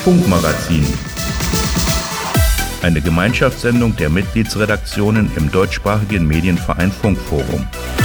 Funkmagazin. Eine Gemeinschaftssendung der Mitgliedsredaktionen im deutschsprachigen Medienverein Funkforum.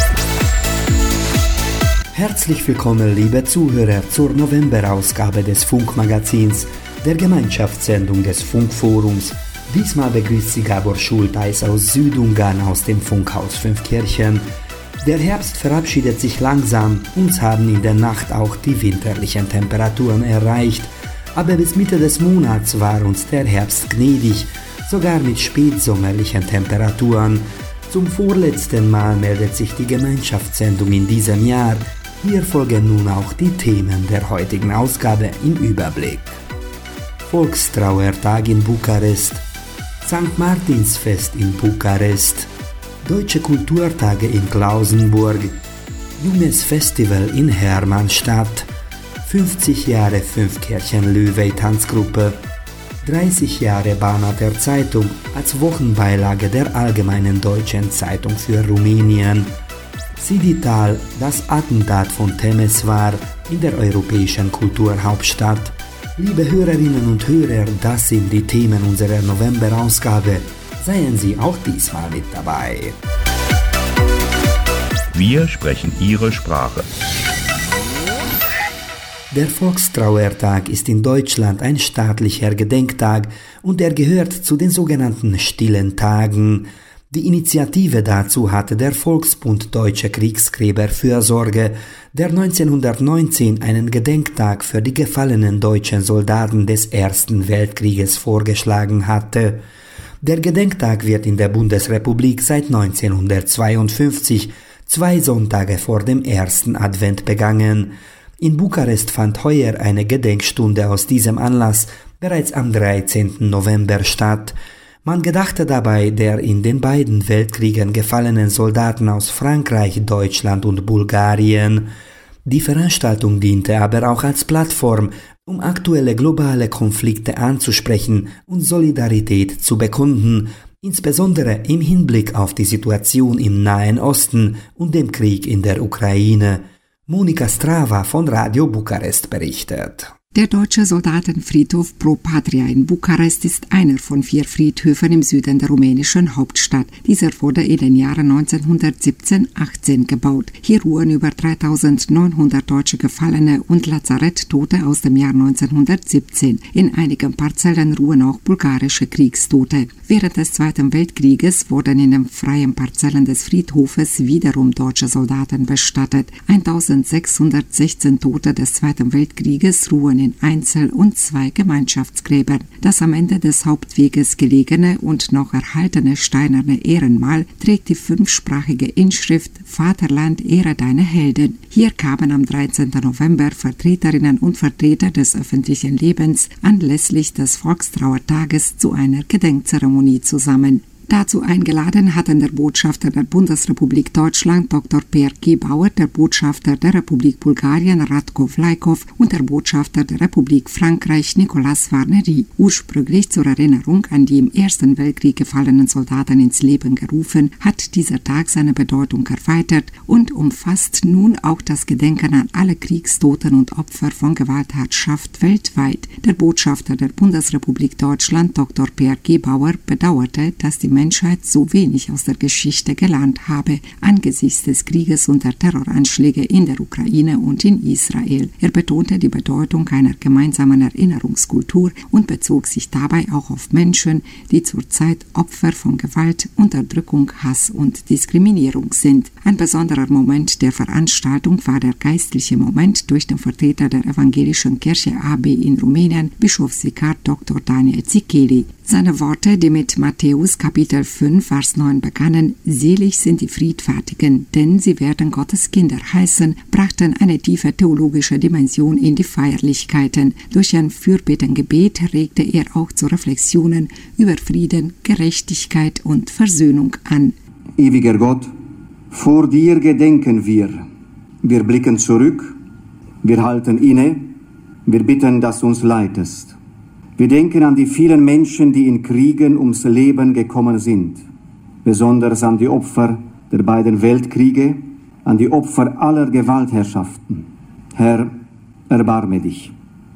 Herzlich willkommen, liebe Zuhörer, zur Novemberausgabe des Funkmagazins, der Gemeinschaftssendung des Funkforums. Diesmal begrüßt Sie Gabor Schulteis aus Südungarn aus dem Funkhaus Fünfkirchen. Der Herbst verabschiedet sich langsam, uns haben in der Nacht auch die winterlichen Temperaturen erreicht, aber bis Mitte des Monats war uns der Herbst gnädig, sogar mit spätsommerlichen Temperaturen. Zum vorletzten Mal meldet sich die Gemeinschaftssendung in diesem Jahr. Hier folgen nun auch die Themen der heutigen Ausgabe im Überblick. Volkstrauertag in Bukarest, St. Martinsfest in Bukarest, Deutsche Kulturtage in Klausenburg, Junges Festival in Hermannstadt, 50 Jahre Fünfkirchen-Löwey-Tanzgruppe, 30 Jahre Banater Zeitung als Wochenbeilage der Allgemeinen Deutschen Zeitung für Rumänien, Sidital, das Attentat von Temeswar in der europäischen Kulturhauptstadt. Liebe Hörerinnen und Hörer, das sind die Themen unserer Novemberausgabe. Seien Sie auch diesmal mit dabei. Wir sprechen Ihre Sprache. Der Volkstrauertag ist in Deutschland ein staatlicher Gedenktag und er gehört zu den sogenannten Stillen Tagen. Die Initiative dazu hatte der Volksbund Deutsche Kriegsgräberfürsorge, der 1919 einen Gedenktag für die gefallenen deutschen Soldaten des Ersten Weltkrieges vorgeschlagen hatte. Der Gedenktag wird in der Bundesrepublik seit 1952, 2 Sonntage vor dem ersten Advent begangen. In Bukarest fand heuer eine Gedenkstunde aus diesem Anlass bereits am 13. November statt. Man gedachte dabei der in den beiden Weltkriegen gefallenen Soldaten aus Frankreich, Deutschland und Bulgarien. Die Veranstaltung diente aber auch als Plattform, um aktuelle globale Konflikte anzusprechen und Solidarität zu bekunden, insbesondere im Hinblick auf die Situation im Nahen Osten und dem Krieg in der Ukraine. Monika Strava von Radio Bukarest berichtet. Der deutsche Soldatenfriedhof Pro Patria in Bukarest ist einer von 4 Friedhöfen im Süden der rumänischen Hauptstadt. Dieser wurde in den Jahren 1917-18 gebaut. Hier ruhen über 3.900 deutsche Gefallene und Lazaretttote aus dem Jahr 1917. In einigen Parzellen ruhen auch bulgarische Kriegstote. Während des Zweiten Weltkrieges wurden in den freien Parzellen des Friedhofes wiederum deutsche Soldaten bestattet. 1.616 Tote des Zweiten Weltkrieges ruhen in Einzel- und 2 Gemeinschaftsgräbern. Das am Ende des Hauptweges gelegene und noch erhaltene steinerne Ehrenmal trägt die 5-sprachige Inschrift Vaterland, ehre deine Helden. Hier kamen am 13. November Vertreterinnen und Vertreter des öffentlichen Lebens anlässlich des Volkstrauertages zu einer Gedenkzeremonie zusammen. Dazu eingeladen hatten der Botschafter der Bundesrepublik Deutschland Dr. Per Gebauer, der Botschafter der Republik Bulgarien Ratko Vlajkov und der Botschafter der Republik Frankreich Nicolas Varnery. Ursprünglich zur Erinnerung an die im Ersten Weltkrieg gefallenen Soldaten ins Leben gerufen, hat dieser Tag seine Bedeutung erweitert und umfasst nun auch das Gedenken an alle Kriegstoten und Opfer von Gewaltherrschaft weltweit. Der Botschafter der Bundesrepublik Deutschland Dr. Per Gebauer bedauerte, dass die Menschheit so wenig aus der Geschichte gelernt habe, angesichts des Krieges und der Terroranschläge in der Ukraine und in Israel. Er betonte die Bedeutung einer gemeinsamen Erinnerungskultur und bezog sich dabei auch auf Menschen, die zurzeit Opfer von Gewalt, Unterdrückung, Hass und Diskriminierung sind. Ein besonderer Moment der Veranstaltung war der geistliche Moment durch den Vertreter der Evangelischen Kirche AB in Rumänien, Bischofsvikar Dr. Daniel Zikeli. Seine Worte, die mit Matthäus Kapitel 5, Vers 9 begannen, selig sind die Friedfertigen, denn sie werden Gottes Kinder heißen, brachten eine tiefe theologische Dimension in die Feierlichkeiten. Durch ein Fürbittengebet regte er auch zu Reflexionen über Frieden, Gerechtigkeit und Versöhnung an. Ewiger Gott, vor dir gedenken wir. Wir blicken zurück, wir halten inne, wir bitten, dass du uns leitest. Wir denken an die vielen Menschen, die in Kriegen ums Leben gekommen sind, besonders an die Opfer der beiden Weltkriege, an die Opfer aller Gewaltherrschaften. Herr, erbarme dich.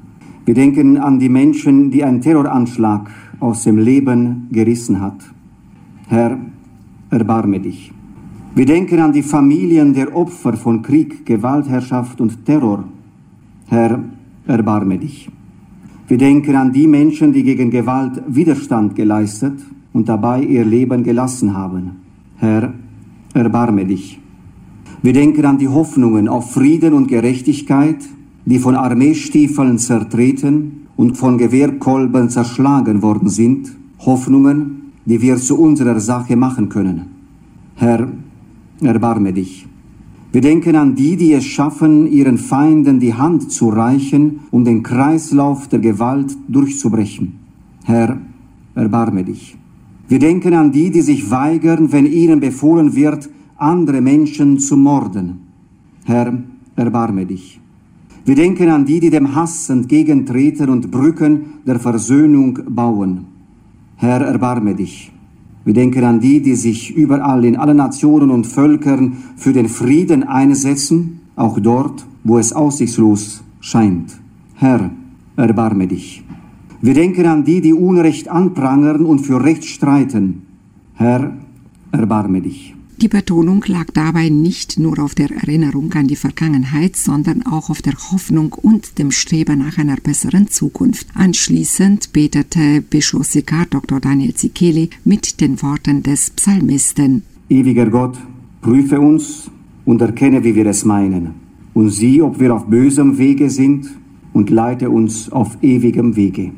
Wir denken an die Menschen, die ein Terroranschlag aus dem Leben gerissen hat. Herr, erbarme dich. Wir denken an die Familien der Opfer von Krieg, Gewaltherrschaft und Terror. Herr, erbarme dich. Wir denken an die Menschen, die gegen Gewalt Widerstand geleistet und dabei ihr Leben gelassen haben. Herr, erbarme dich. Wir denken an die Hoffnungen auf Frieden und Gerechtigkeit, die von Armeestiefeln zertreten und von Gewehrkolben zerschlagen worden sind. Hoffnungen, die wir zu unserer Sache machen können. Herr, erbarme dich. Wir denken an die, die es schaffen, ihren Feinden die Hand zu reichen, um den Kreislauf der Gewalt durchzubrechen. Herr, erbarme dich. Wir denken an die, die sich weigern, wenn ihnen befohlen wird, andere Menschen zu morden. Herr, erbarme dich. Wir denken an die, die dem Hass entgegentreten und Brücken der Versöhnung bauen. Herr, erbarme dich. Wir denken an die, die sich überall in allen Nationen und Völkern für den Frieden einsetzen, auch dort, wo es aussichtslos scheint. Herr, erbarme dich. Wir denken an die, die Unrecht anprangern und für Recht streiten. Herr, erbarme dich. Die Betonung lag dabei nicht nur auf der Erinnerung an die Vergangenheit, sondern auch auf der Hoffnung und dem Streben nach einer besseren Zukunft. Anschließend betete Bischofsvikar Dr. Daniel Zikeli mit den Worten des Psalmisten. Ewiger Gott, prüfe uns und erkenne, wie wir es meinen. Und sieh, ob wir auf bösem Wege sind, und leite uns auf ewigem Wege.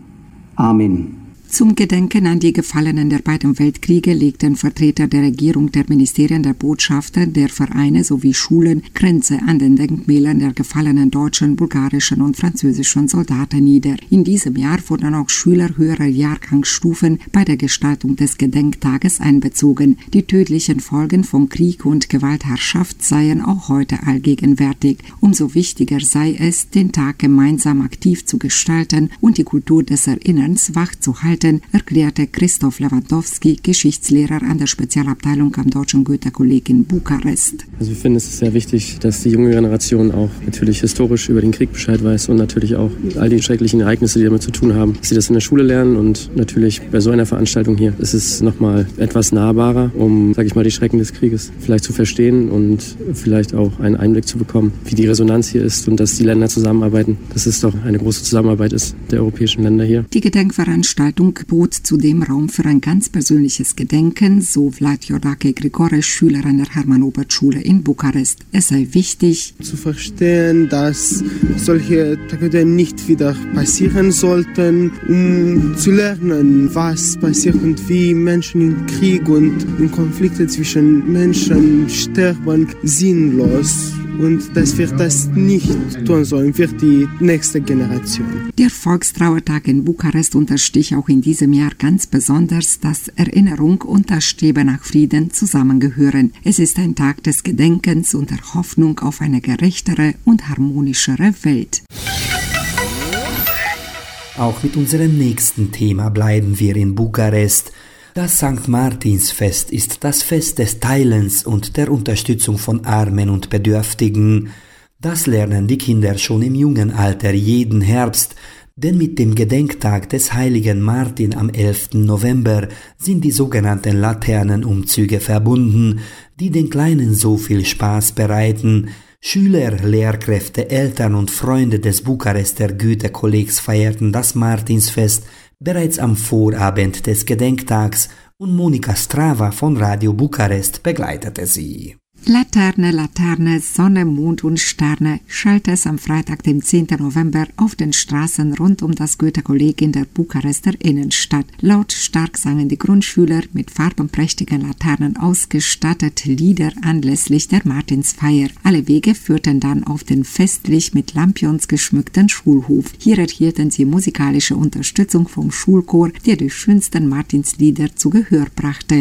Amen. Zum Gedenken an die Gefallenen der beiden Weltkriege legten Vertreter der Regierung, der Ministerien, der Botschafter, der Vereine sowie Schulen Kränze an den Denkmälern der gefallenen deutschen, bulgarischen und französischen Soldaten nieder. In diesem Jahr wurden auch Schüler höherer Jahrgangsstufen bei der Gestaltung des Gedenktages einbezogen. Die tödlichen Folgen von Krieg und Gewaltherrschaft seien auch heute allgegenwärtig. Umso wichtiger sei es, den Tag gemeinsam aktiv zu gestalten und die Kultur des Erinnerns wachzuhalten, erklärte Christoph Lewandowski, Geschichtslehrer an der Spezialabteilung am Deutschen Goethe-Kolleg in Bukarest. Also ich finde, es ist sehr wichtig, dass die junge Generation auch natürlich historisch über den Krieg Bescheid weiß und natürlich auch all die schrecklichen Ereignisse, die damit zu tun haben, dass sie das in der Schule lernen. Und natürlich bei so einer Veranstaltung hier ist es nochmal etwas nahbarer, um, sage ich mal, die Schrecken des Krieges vielleicht zu verstehen und vielleicht auch einen Einblick zu bekommen, wie die Resonanz hier ist und dass die Länder zusammenarbeiten. Dass es doch eine große Zusammenarbeit ist der europäischen Länder hier. Die Gedenkveranstaltung bot zudem Raum für ein ganz persönliches Gedenken, so Vlad-Iordache Grigore, Schüler an der Hermann-Oberth-Schule in Bukarest. Es sei wichtig, zu verstehen, dass solche Tragödien nicht wieder passieren sollten, um zu lernen, was passiert und wie Menschen im Krieg und in Konflikte zwischen Menschen sterben, sinnlos. Und dass wir das nicht tun sollen für die nächste Generation. Der Volkstrauertag in Bukarest unterstrich auch in diesem Jahr ganz besonders, dass Erinnerung und das Streben nach Frieden zusammengehören. Es ist ein Tag des Gedenkens und der Hoffnung auf eine gerechtere und harmonischere Welt. Auch mit unserem nächsten Thema bleiben wir in Bukarest. Das St. Martinsfest ist das Fest des Teilens und der Unterstützung von Armen und Bedürftigen. Das lernen die Kinder schon im jungen Alter jeden Herbst, denn mit dem Gedenktag des heiligen Martin am 11. November sind die sogenannten Laternenumzüge verbunden, die den Kleinen so viel Spaß bereiten. Schüler, Lehrkräfte, Eltern und Freunde des Bukarester Goethe-Kollegs feierten das Martinsfest bereits am Vorabend des Gedenktags und Monika Strava von Radio Bukarest begleitete sie. Laterne, Laterne, Sonne, Mond und Sterne schallte es am Freitag, dem 10. November, auf den Straßen rund um das Goethe-Kolleg in der Bukarester Innenstadt. Lautstark sangen die Grundschüler mit farbenprächtigen Laternen ausgestattet Lieder anlässlich der Martinsfeier. Alle Wege führten dann auf den festlich mit Lampions geschmückten Schulhof. Hier erhielten sie musikalische Unterstützung vom Schulchor, der die schönsten Martinslieder zu Gehör brachte.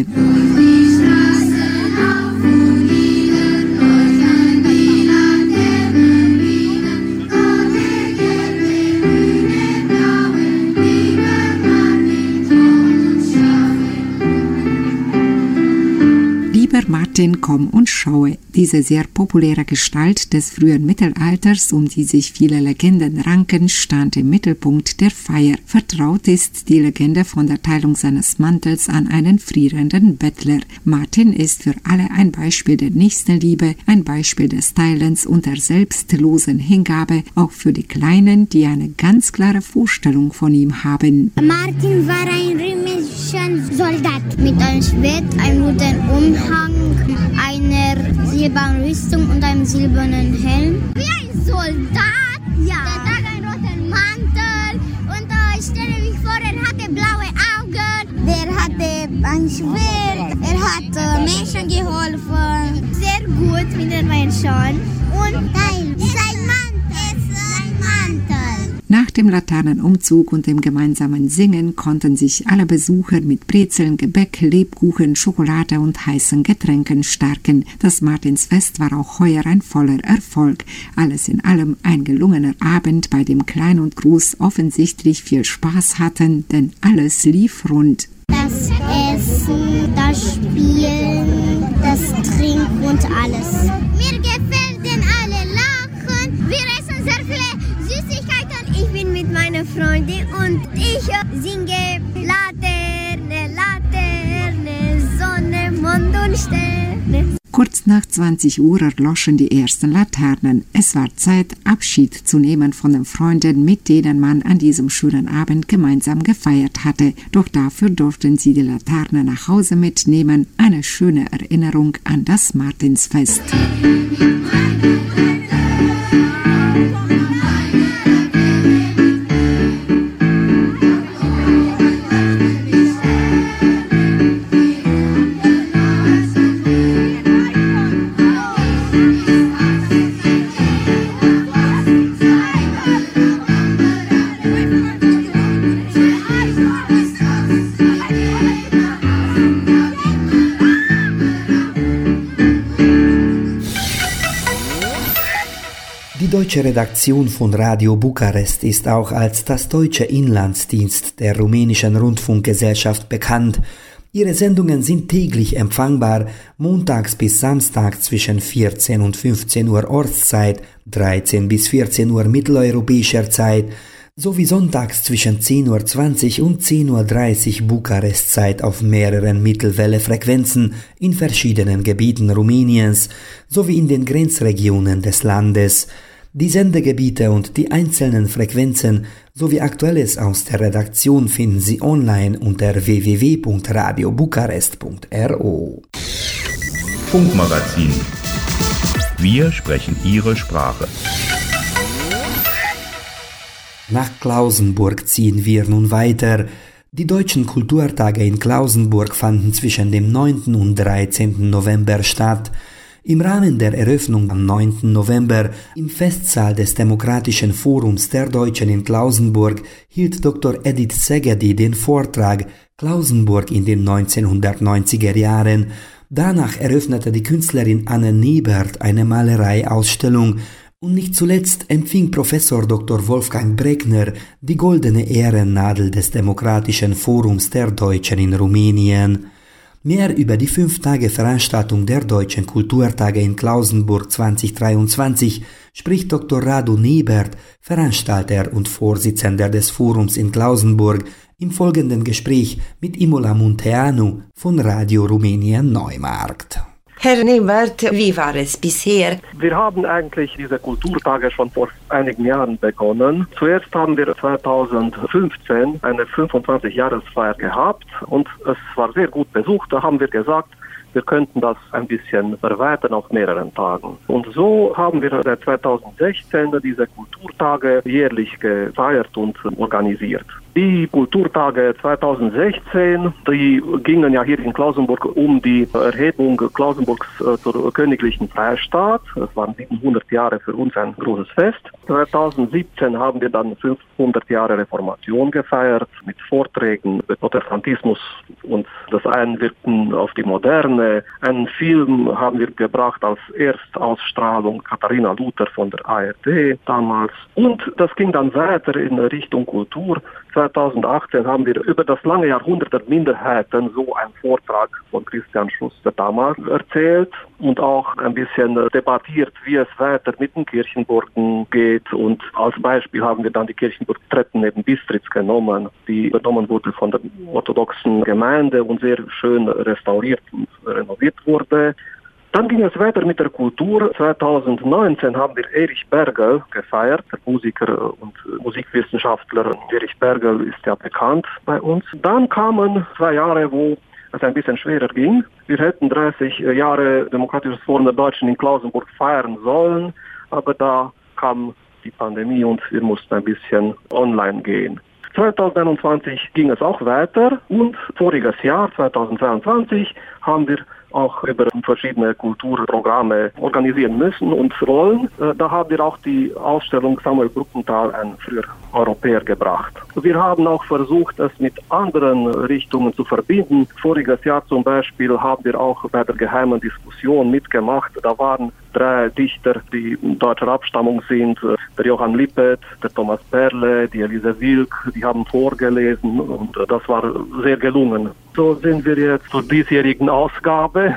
Martin, Mann komm und schaue. Diese sehr populäre Gestalt des frühen Mittelalters, um die sich viele Legenden ranken, stand im Mittelpunkt der Feier. Vertraut ist die Legende von der Teilung seines Mantels an einen frierenden Bettler. Martin ist für alle ein Beispiel der Nächstenliebe, ein Beispiel des Teilens und der selbstlosen Hingabe, auch für die Kleinen, die eine ganz klare Vorstellung von ihm haben. Martin war ein römischer Soldat mit einem Schwert, einem roten Umhang, einer silbernen Rüstung und einem silbernen Helm. Wie ein Soldat? Ja. Der trug einen roten Mantel und ich stelle mich vor, er hatte blaue Augen. Der hatte ein Schwert, er hat Menschen geholfen. Sehr gut, findet man schon. Und sein Mantel. Nach dem Laternenumzug und dem gemeinsamen Singen konnten sich alle Besucher mit Brezeln, Gebäck, Lebkuchen, Schokolade und heißen Getränken stärken. Das Martinsfest war auch heuer ein voller Erfolg. Alles in allem ein gelungener Abend, bei dem Klein und Groß offensichtlich viel Spaß hatten, denn alles lief rund. Das Essen, das Spielen, das Trinken und alles. Mir gefällt, denn alle lachen. Wir essen sehr viele Süßigkeiten. Ich bin mit meiner Freundin und ich singe Laterne, Laterne, Sonne, Mond und Sterne. Kurz nach 20 Uhr erloschen die ersten Laternen. Es war Zeit, Abschied zu nehmen von den Freunden, mit denen man an diesem schönen Abend gemeinsam gefeiert hatte. Doch dafür durften sie die Laterne nach Hause mitnehmen. Eine schöne Erinnerung an das Martinsfest. Die deutsche Redaktion von Radio Bukarest ist auch als das deutsche Inlandsdienst der rumänischen Rundfunkgesellschaft bekannt. Ihre Sendungen sind täglich empfangbar, montags bis samstags zwischen 14 und 15 Uhr Ortszeit, 13 bis 14 Uhr mitteleuropäischer Zeit, sowie sonntags zwischen 10.20 Uhr und 10.30 Uhr Bukarestzeit auf mehreren Mittelwelle-Frequenzen in verschiedenen Gebieten Rumäniens sowie in den Grenzregionen des Landes. Die Sendegebiete und die einzelnen Frequenzen sowie Aktuelles aus der Redaktion finden Sie online unter www.radiobukarest.ro. Funkmagazin. Wir sprechen Ihre Sprache. Nach Klausenburg ziehen wir nun weiter. Die Deutschen Kulturtage in Klausenburg fanden zwischen dem 9. und 13. November statt. Im Rahmen der Eröffnung am 9. November im Festsaal des Demokratischen Forums der Deutschen in Klausenburg hielt Dr. Edith Szegedi den Vortrag Klausenburg in den 1990er Jahren. Danach eröffnete die Künstlerin Anne Niebert eine Malereiausstellung und nicht zuletzt empfing Professor Dr. Wolfgang Bregner die goldene Ehrennadel des Demokratischen Forums der Deutschen in Rumänien. Mehr über die 5-Tage-Veranstaltung der Deutschen Kulturtage in Klausenburg 2023 spricht Dr. Radu Niebert, Veranstalter und Vorsitzender des Forums in Klausenburg, im folgenden Gespräch mit Imola Munteanu von Radio Rumänien Neumarkt. Herr Niebert, wie war es bisher? Wir haben eigentlich diese Kulturtage schon vor einigen Jahren begonnen. Zuerst haben wir 2015 eine 25-Jahresfeier gehabt und es war sehr gut besucht. Da haben wir gesagt, wir könnten das ein bisschen erweitern auf mehreren Tagen. Und so haben wir seit 2016 diese Kulturtage jährlich gefeiert und organisiert. Die Kulturtage 2016, die gingen ja hier in Klausenburg um die Erhebung Klausenburgs zur königlichen Freistaat. Das waren 700 Jahre für uns ein großes Fest. 2017 haben wir dann 500 Jahre Reformation gefeiert mit Vorträgen über Protestantismus und das Einwirken auf die Moderne. Einen Film haben wir gebracht als Erstausstrahlung, Katharina Luther von der ARD damals. Und das ging dann weiter in Richtung Kultur. 2018 haben wir über das lange Jahrhundert der Minderheiten so einen Vortrag von Christian Schuster damals erzählt und auch ein bisschen debattiert, wie es weiter mit den Kirchenburgen geht. Und als Beispiel haben wir dann die Kirchenburg Tretten neben Bistritz genommen, die übernommen wurde von der orthodoxen Gemeinde und sehr schön restauriert und renoviert wurde. Dann ging es weiter mit der Kultur. 2019 haben wir Erich Bergel gefeiert, der Musiker und Musikwissenschaftler. Erich Bergel ist ja bekannt bei uns. Dann kamen 2 Jahre, wo es ein bisschen schwerer ging. Wir hätten 30 Jahre Demokratisches Forum der Deutschen in Klausenburg feiern sollen, aber da kam die Pandemie und wir mussten ein bisschen online gehen. 2021 ging es auch weiter und voriges Jahr, 2022, haben wir auch über verschiedene Kulturprogramme organisieren müssen und wollen. Da haben wir auch die Ausstellung Samuel Bruckenthal, ein früher Europäer, gebracht. Wir haben auch versucht, es mit anderen Richtungen zu verbinden. Voriges Jahr zum Beispiel haben wir auch bei der geheimen Diskussion mitgemacht. Da waren 3 Dichter, die deutscher Abstammung sind. Der Johann Lippert, der Thomas Perle, die Elise Wilk, die haben vorgelesen und das war sehr gelungen. So sind wir jetzt zur diesjährigen Ausgabe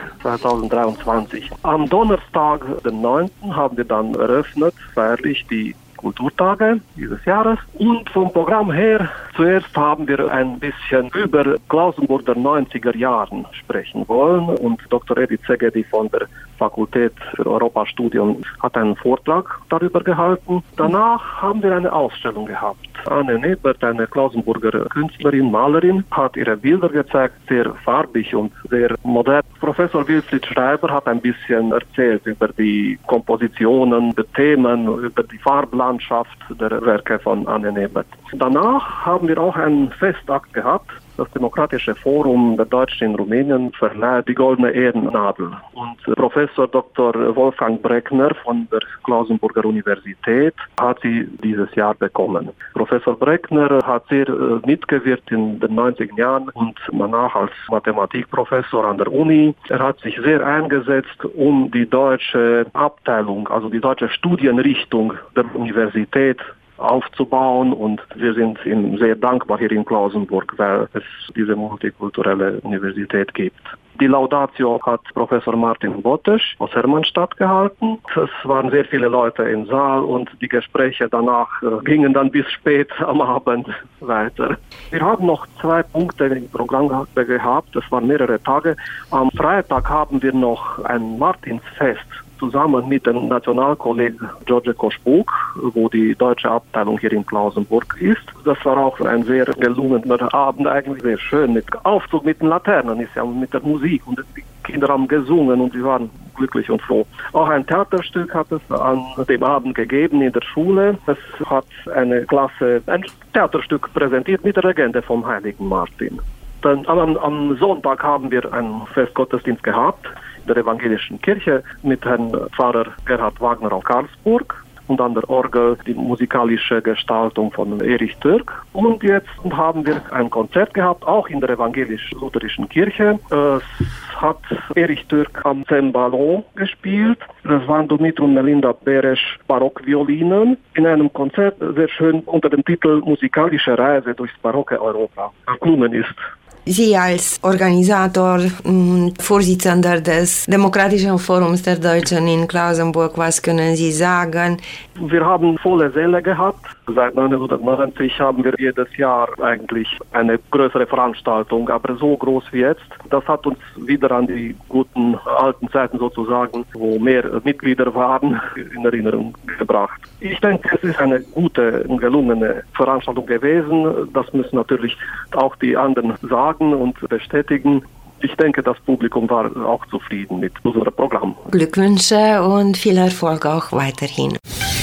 2023. Am Donnerstag, den 9. haben wir dann eröffnet, feierlich die Kulturtage dieses Jahres. Und vom Programm her, zuerst haben wir ein bisschen über Klausenburg der 90er Jahren sprechen wollen. Und Dr. Edith Szegedi von der Fakultät für Europastudien hat einen Vortrag darüber gehalten. Danach haben wir eine Ausstellung gehabt. Anne Nebert, eine Klausenburger Künstlerin, Malerin, hat ihre Bilder gezeigt, sehr farbig und sehr modern. Professor Wilfried Schreiber hat ein bisschen erzählt über die Kompositionen, die Themen, über die Farblandschaft der Werke von Anne Nebert. Danach haben wir auch einen Festakt gehabt. Das Demokratische Forum der Deutschen in Rumänien verleiht die Goldene Ehrennadel. Und Professor Dr. Wolfgang Breckner von der Klausenburger Universität hat sie dieses Jahr bekommen. Professor Breckner hat sehr mitgewirkt in den 90er Jahren und danach als Mathematikprofessor an der Uni. Er hat sich sehr eingesetzt, um die deutsche Abteilung, also die deutsche Studienrichtung der Universität aufzubauen, und wir sind ihm sehr dankbar hier in Klausenburg, weil es diese multikulturelle Universität gibt. Die Laudatio hat Professor Martin Botesch aus Hermannstadt gehalten. Es waren sehr viele Leute im Saal und die Gespräche danach gingen dann bis spät am Abend weiter. Wir haben noch 2 Punkte im Programm gehabt. Es waren mehrere Tage. Am Freitag haben wir noch ein Martinsfest zusammen mit dem Nationalkollegen George Koschbuk, wo die deutsche Abteilung hier in Klausenburg ist. Das war auch ein sehr gelungener Abend, eigentlich sehr schön, mit Aufzug mit den Laternen, ist ja mit der Musik, und die Kinder haben gesungen und sie waren glücklich und froh. Auch ein Theaterstück hat es an dem Abend gegeben in der Schule. Es hat eine Klasse ein Theaterstück präsentiert mit der Legende vom heiligen Martin. Dann am Sonntag haben wir einen Festgottesdienst gehabt der evangelischen Kirche mit Herrn Pfarrer Gerhard Wagner auf Karlsburg und an der Orgel die musikalische Gestaltung von Erich Türk. Und jetzt haben wir ein Konzert gehabt, auch in der evangelisch-lutherischen Kirche. Es hat Erich Türk am Cembalo gespielt. Das waren Dumitru und Melinda Beresch Barockviolinen in einem Konzert, sehr schön unter dem Titel Musikalische Reise durchs barocke Europa erklungen ist. Sie als Organisator und Vorsitzender des Demokratischen Forums der Deutschen in Klausenburg, was können Sie sagen? Wir haben volle Säle gehabt. Seit 1990 haben wir jedes Jahr eigentlich eine größere Veranstaltung, aber so groß wie jetzt. Das hat uns wieder an die guten alten Zeiten sozusagen, wo mehr Mitglieder waren, in Erinnerung gebracht. Ich denke, es ist eine gute und gelungene Veranstaltung gewesen. Das müssen natürlich auch die anderen sagen und bestätigen. Ich denke, das Publikum war auch zufrieden mit unserem Programm. Glückwünsche und viel Erfolg auch weiterhin.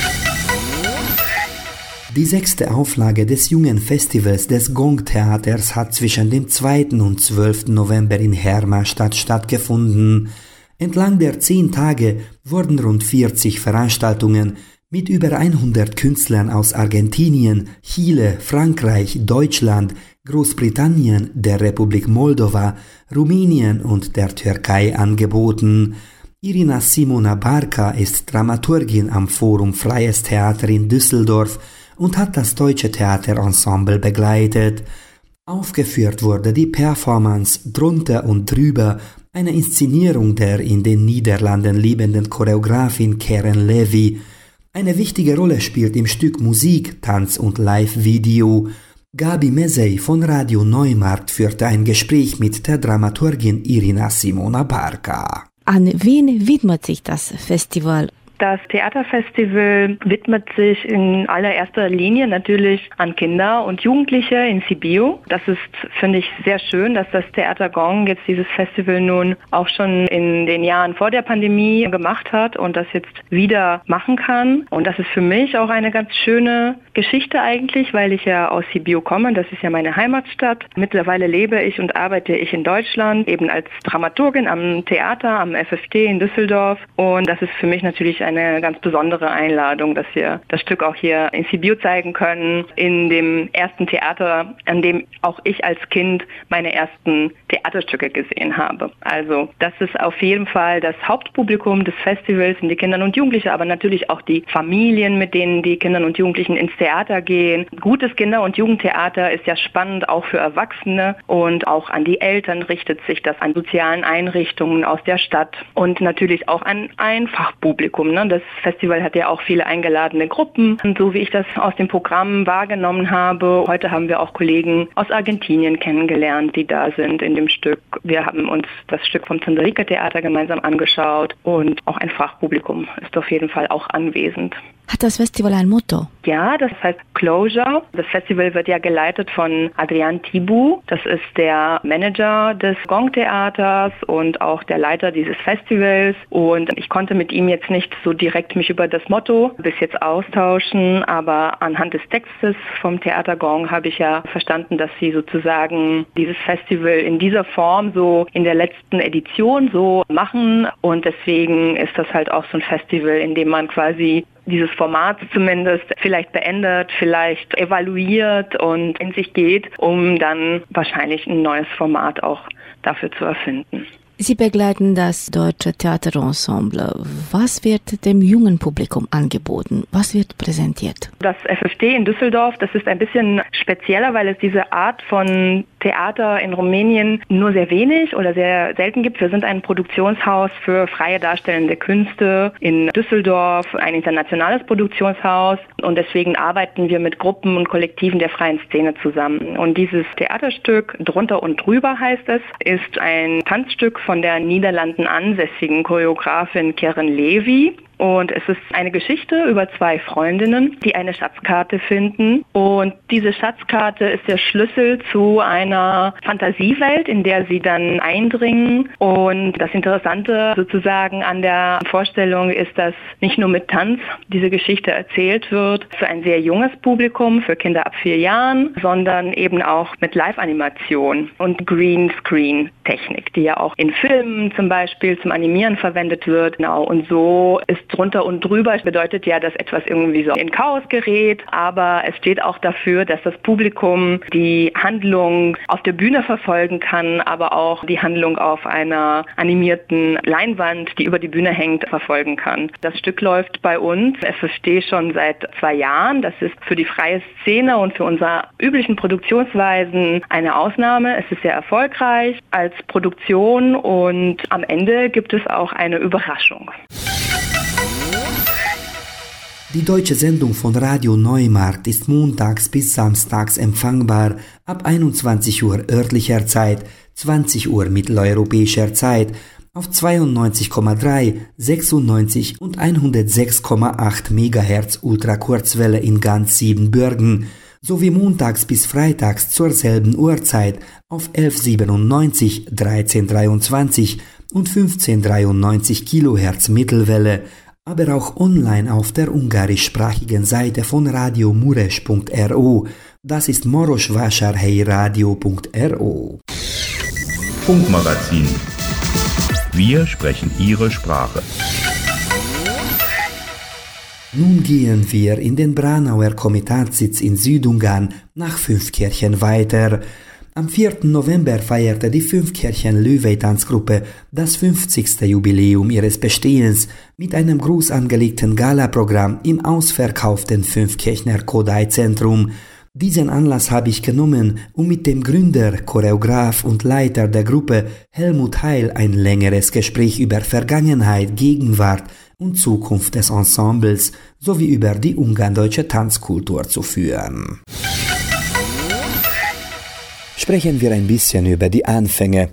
Die 6. Auflage des jungen Festivals des Gong-Theaters hat zwischen dem 2. und 12. November in Hermannstadt stattgefunden. Entlang der 10 Tage wurden rund 40 Veranstaltungen mit über 100 Künstlern aus Argentinien, Chile, Frankreich, Deutschland, Großbritannien, der Republik Moldova, Rumänien und der Türkei angeboten. Irina Simona Barca ist Dramaturgin am Forum Freies Theater in Düsseldorf und hat das Deutsche Theaterensemble begleitet. Aufgeführt wurde die Performance Drunter und Drüber, eine Inszenierung der in den Niederlanden lebenden Choreografin Karen Levy. Eine wichtige Rolle spielt im Stück Musik, Tanz und Live-Video. Gabi Mesey von Radio Neumarkt führte ein Gespräch mit der Dramaturgin Irina Simona Barca. An wen widmet sich das Festival? Das Theaterfestival widmet sich in allererster Linie natürlich an Kinder und Jugendliche in Sibiu. Das ist, finde ich, sehr schön, dass das Theater Gong jetzt dieses Festival nun auch schon in den Jahren vor der Pandemie gemacht hat und das jetzt wieder machen kann. Und das ist für mich auch eine ganz schöne Geschichte eigentlich, weil ich ja aus Sibiu komme. Das ist ja meine Heimatstadt. Mittlerweile lebe ich und arbeite ich in Deutschland, eben als Dramaturgin am Theater, am FFT in Düsseldorf. Und das ist für mich natürlich eine ganz besondere Einladung, dass wir das Stück auch hier in Sibiu zeigen können, in dem ersten Theater, an dem auch ich als Kind meine ersten Theaterstücke gesehen habe. Also das ist auf jeden Fall das Hauptpublikum des Festivals, sind die Kinder und Jugendliche, aber natürlich auch die Familien, mit denen die Kinder und Jugendlichen ins Theater gehen. Gutes Kinder- und Jugendtheater ist ja spannend auch für Erwachsene und auch an die Eltern richtet sich das, an sozialen Einrichtungen aus der Stadt und natürlich auch an ein Fachpublikum. Das Festival hat ja auch viele eingeladene Gruppen, so wie ich das aus dem Programm wahrgenommen habe. Heute haben wir auch Kollegen aus Argentinien kennengelernt, die da sind in dem Stück. Wir haben uns das Stück vom Zunderike Theater gemeinsam angeschaut und auch ein Fachpublikum ist auf jeden Fall auch anwesend. Hat das Festival ein Motto? Ja, das heißt Closure. Das Festival wird ja geleitet von Adrian Thibault. Das ist der Manager des Gong-Theaters und auch der Leiter dieses Festivals. Und ich konnte mit ihm jetzt nicht so direkt mich über das Motto bis jetzt austauschen, aber anhand des Textes vom Theater Gong habe ich ja verstanden, dass sie sozusagen dieses Festival in dieser Form so in der letzten Edition so machen. Und deswegen ist das halt auch so ein Festival, in dem man quasi dieses Format zumindest vielleicht beendet, vielleicht evaluiert und in sich geht, um dann wahrscheinlich ein neues Format auch dafür zu erfinden. Sie begleiten das Deutsche Theaterensemble. Was wird dem jungen Publikum angeboten? Was wird präsentiert? Das FFT in Düsseldorf, das ist ein bisschen spezieller, weil es diese Art von Theater in Rumänien nur sehr wenig oder sehr selten gibt. Wir sind ein Produktionshaus für freie darstellende Künste in Düsseldorf, ein internationales Produktionshaus und deswegen arbeiten wir mit Gruppen und Kollektiven der freien Szene zusammen. Und dieses Theaterstück, Drunter und Drüber heißt es, ist ein Tanzstück von der Niederlanden ansässigen Choreografin Karen Levy. Und es ist eine Geschichte über zwei Freundinnen, die eine Schatzkarte finden. Und diese Schatzkarte ist der Schlüssel zu einer Fantasiewelt, in der sie dann eindringen. Und das Interessante sozusagen an der Vorstellung ist, dass nicht nur mit Tanz diese Geschichte erzählt wird für ein sehr junges Publikum, für Kinder ab 4 Jahren, sondern eben auch mit Live-Animation und Greenscreen-Technik, die ja auch in Filmen zum Beispiel zum Animieren verwendet wird. Genau. Und so ist Drunter und Drüber bedeutet ja, dass etwas irgendwie so in Chaos gerät, aber es steht auch dafür, dass das Publikum die Handlung auf der Bühne verfolgen kann, aber auch die Handlung auf einer animierten Leinwand, die über die Bühne hängt, verfolgen kann. Das Stück läuft bei uns, FFT, schon seit 2 Jahren. Das ist für die freie Szene und für unsere üblichen Produktionsweisen eine Ausnahme. Es ist sehr erfolgreich als Produktion und am Ende gibt es auch eine Überraschung. Die deutsche Sendung von Radio Neumarkt ist montags bis samstags empfangbar ab 21 Uhr örtlicher Zeit, 20 Uhr mitteleuropäischer Zeit auf 92,3, 96 und 106,8 MHz Ultrakurzwelle in ganz Siebenbürgen sowie montags bis freitags zur selben Uhrzeit auf 1197, 1323 und 1593 Kilohertz Mittelwelle, aber auch online auf der ungarischsprachigen Seite von Radio Mureș.ro. Das ist morosvásárhelyi-radio.ro. Funkmagazin. Wir sprechen Ihre Sprache. Nun gehen wir in den Branauer Komitatssitz in Südungarn nach Fünfkirchen weiter. Am 4. November feierte die Fünfkirchen-Löwey-Tanzgruppe das 50. Jubiläum ihres Bestehens mit einem groß angelegten Galaprogramm im ausverkauften Fünfkirchner Kodály-Zentrum. Diesen Anlass habe ich genommen, um mit dem Gründer, Choreograf und Leiter der Gruppe Helmut Heil ein längeres Gespräch über Vergangenheit, Gegenwart und Zukunft des Ensembles sowie über die ungarndeutsche Tanzkultur zu führen. Sprechen wir ein bisschen über die Anfänge.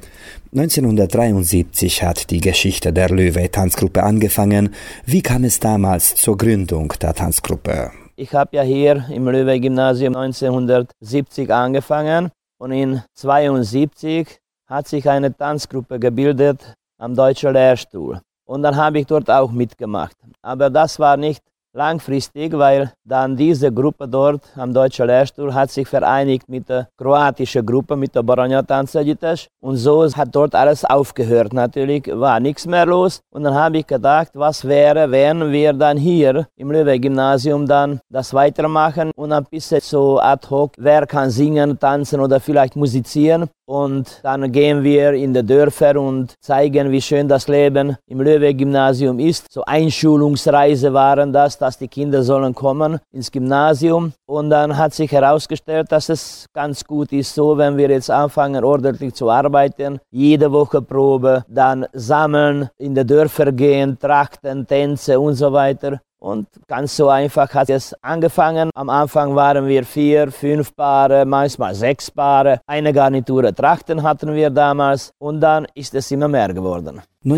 1973 hat die Geschichte der Löwey-Tanzgruppe angefangen. Wie kam es damals zur Gründung der Tanzgruppe? Ich habe ja hier im Löwey-Gymnasium 1970 angefangen und in 1972 hat sich eine Tanzgruppe gebildet am Deutschen Lehrstuhl. Und dann habe ich dort auch mitgemacht. Aber das war nicht langfristig, weil dann diese Gruppe dort am Deutschen Lehrstuhl hat sich vereinigt mit der kroatischen Gruppe, mit der Baranja Tanzegyüttes. Und so hat dort alles aufgehört. Natürlich war nichts mehr los. Und dann habe ich gedacht, was wäre, wenn wir dann hier im Löwey-Gymnasium dann das weitermachen und ein bisschen so ad hoc, wer kann singen, tanzen oder vielleicht musizieren. Und dann gehen wir in die Dörfer und zeigen, wie schön das Leben im Löwey-Gymnasium ist. So Einschulungsreise waren das, dass die Kinder sollen kommen ins Gymnasium. Und dann hat sich herausgestellt, dass es ganz gut ist, so wenn wir jetzt anfangen, ordentlich zu arbeiten, jede Woche Probe, dann sammeln, in die Dörfer gehen, Trachten, Tänze und so weiter. Und ganz so einfach hat es angefangen. Am Anfang waren wir 4, 5 Paare, manchmal 6 Paare. Eine Garnitur Trachten hatten wir damals und dann ist es immer mehr geworden.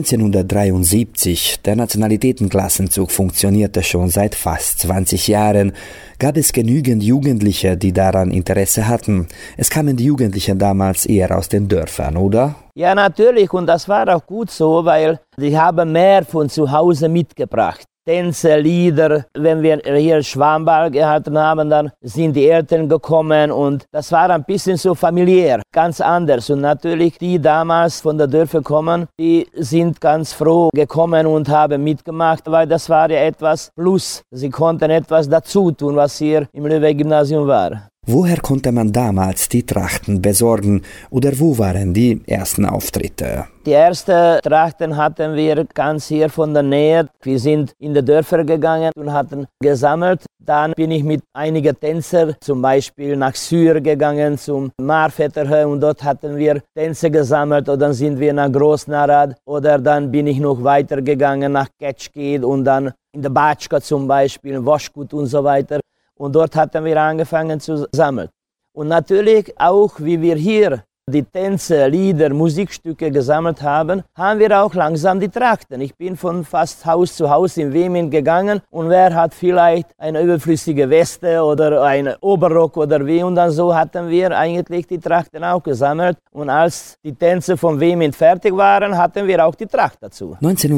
1973, der Nationalitätenklassenzug funktionierte schon seit fast 20 Jahren, gab es genügend Jugendliche, die daran Interesse hatten. Es kamen die Jugendlichen damals eher aus den Dörfern, oder? Ja, natürlich, und das war auch gut so, weil die haben mehr von zu Hause mitgebracht. Tänze, Lieder, wenn wir hier Schwammball gehalten haben, dann sind die Eltern gekommen und das war ein bisschen so familiär, ganz anders. Und natürlich die damals von der Dörfer kommen, die sind ganz froh gekommen und haben mitgemacht, weil das war ja etwas Plus. Sie konnten etwas dazu tun, was hier im Löwey-Gymnasium war. Woher konnte man damals die Trachten besorgen oder wo waren die ersten Auftritte? Die ersten Trachten hatten wir ganz hier von der Nähe. Wir sind in die Dörfer gegangen und hatten gesammelt. Dann bin ich mit einigen Tänzern zum Beispiel nach Syr gegangen, zum Marfetterhöhe und dort hatten wir Tänze gesammelt oder dann sind wir nach Großnarad oder dann bin ich noch weiter gegangen nach Ketschkid und dann in der Batschka zum Beispiel, Waschgut und so weiter. Und dort hatten wir angefangen zu sammeln. Und natürlich auch, wie wir hier die Tänze, Lieder, Musikstücke gesammelt haben, haben wir auch langsam die Trachten. Ich bin von fast Haus zu Haus in Weming gegangen und wer hat vielleicht eine überflüssige Weste oder einen Oberrock oder wie und dann so hatten wir eigentlich die Trachten auch gesammelt. Und als die Tänze von Weming fertig waren, hatten wir auch die Tracht dazu.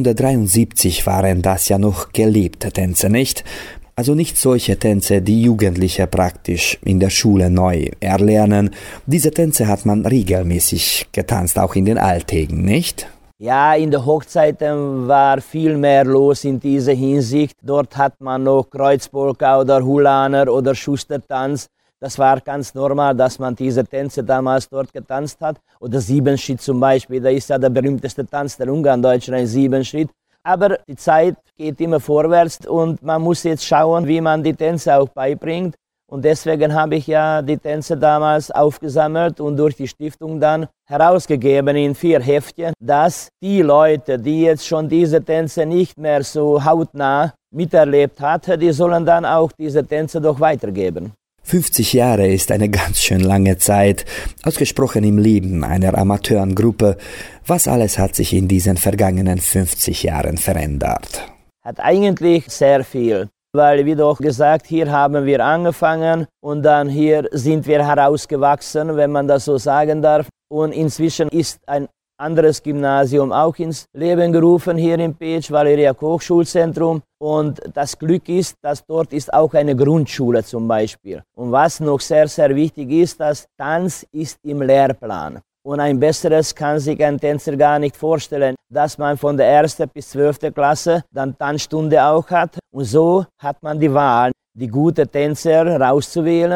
1973 waren das ja noch gelebte Tänze, nicht? Also nicht solche Tänze, die Jugendliche praktisch in der Schule neu erlernen. Diese Tänze hat man regelmäßig getanzt, auch in den Alltägen, nicht? Ja, in den Hochzeiten war viel mehr los in dieser Hinsicht. Dort hat man noch Kreuzpolka oder Hulaner oder Schustertanz. Das war ganz normal, dass man diese Tänze damals dort getanzt hat. Oder Siebenschritt zum Beispiel, da ist ja der berühmteste Tanz der Ungarndeutschen, ein Siebenschritt. Aber die Zeit geht immer vorwärts und man muss jetzt schauen, wie man die Tänze auch beibringt. Und deswegen habe ich ja die Tänze damals aufgesammelt und durch die Stiftung dann herausgegeben in 4 Heftchen, dass die Leute, die jetzt schon diese Tänze nicht mehr so hautnah miterlebt hatten, die sollen dann auch diese Tänze doch weitergeben. 50 Jahre ist eine ganz schön lange Zeit, ausgesprochen im Leben einer Amateurgruppe. Was alles hat sich in diesen vergangenen 50 Jahren verändert? Hat eigentlich sehr viel, weil wie doch gesagt, hier haben wir angefangen und dann hier sind wir herausgewachsen, wenn man das so sagen darf. Und inzwischen ist ein anderes Gymnasium auch ins Leben gerufen hier in Pécs, Valeriak Hochschulzentrum. Und das Glück ist, dass dort ist auch eine Grundschule zum Beispiel. Und was noch sehr, sehr wichtig ist, dass Tanz ist im Lehrplan. Und ein besseres kann sich ein Tänzer gar nicht vorstellen, dass man von der 1. bis 12. Klasse dann Tanzstunde auch hat. Und so hat man die Wahl, die guten Tänzer rauszuwählen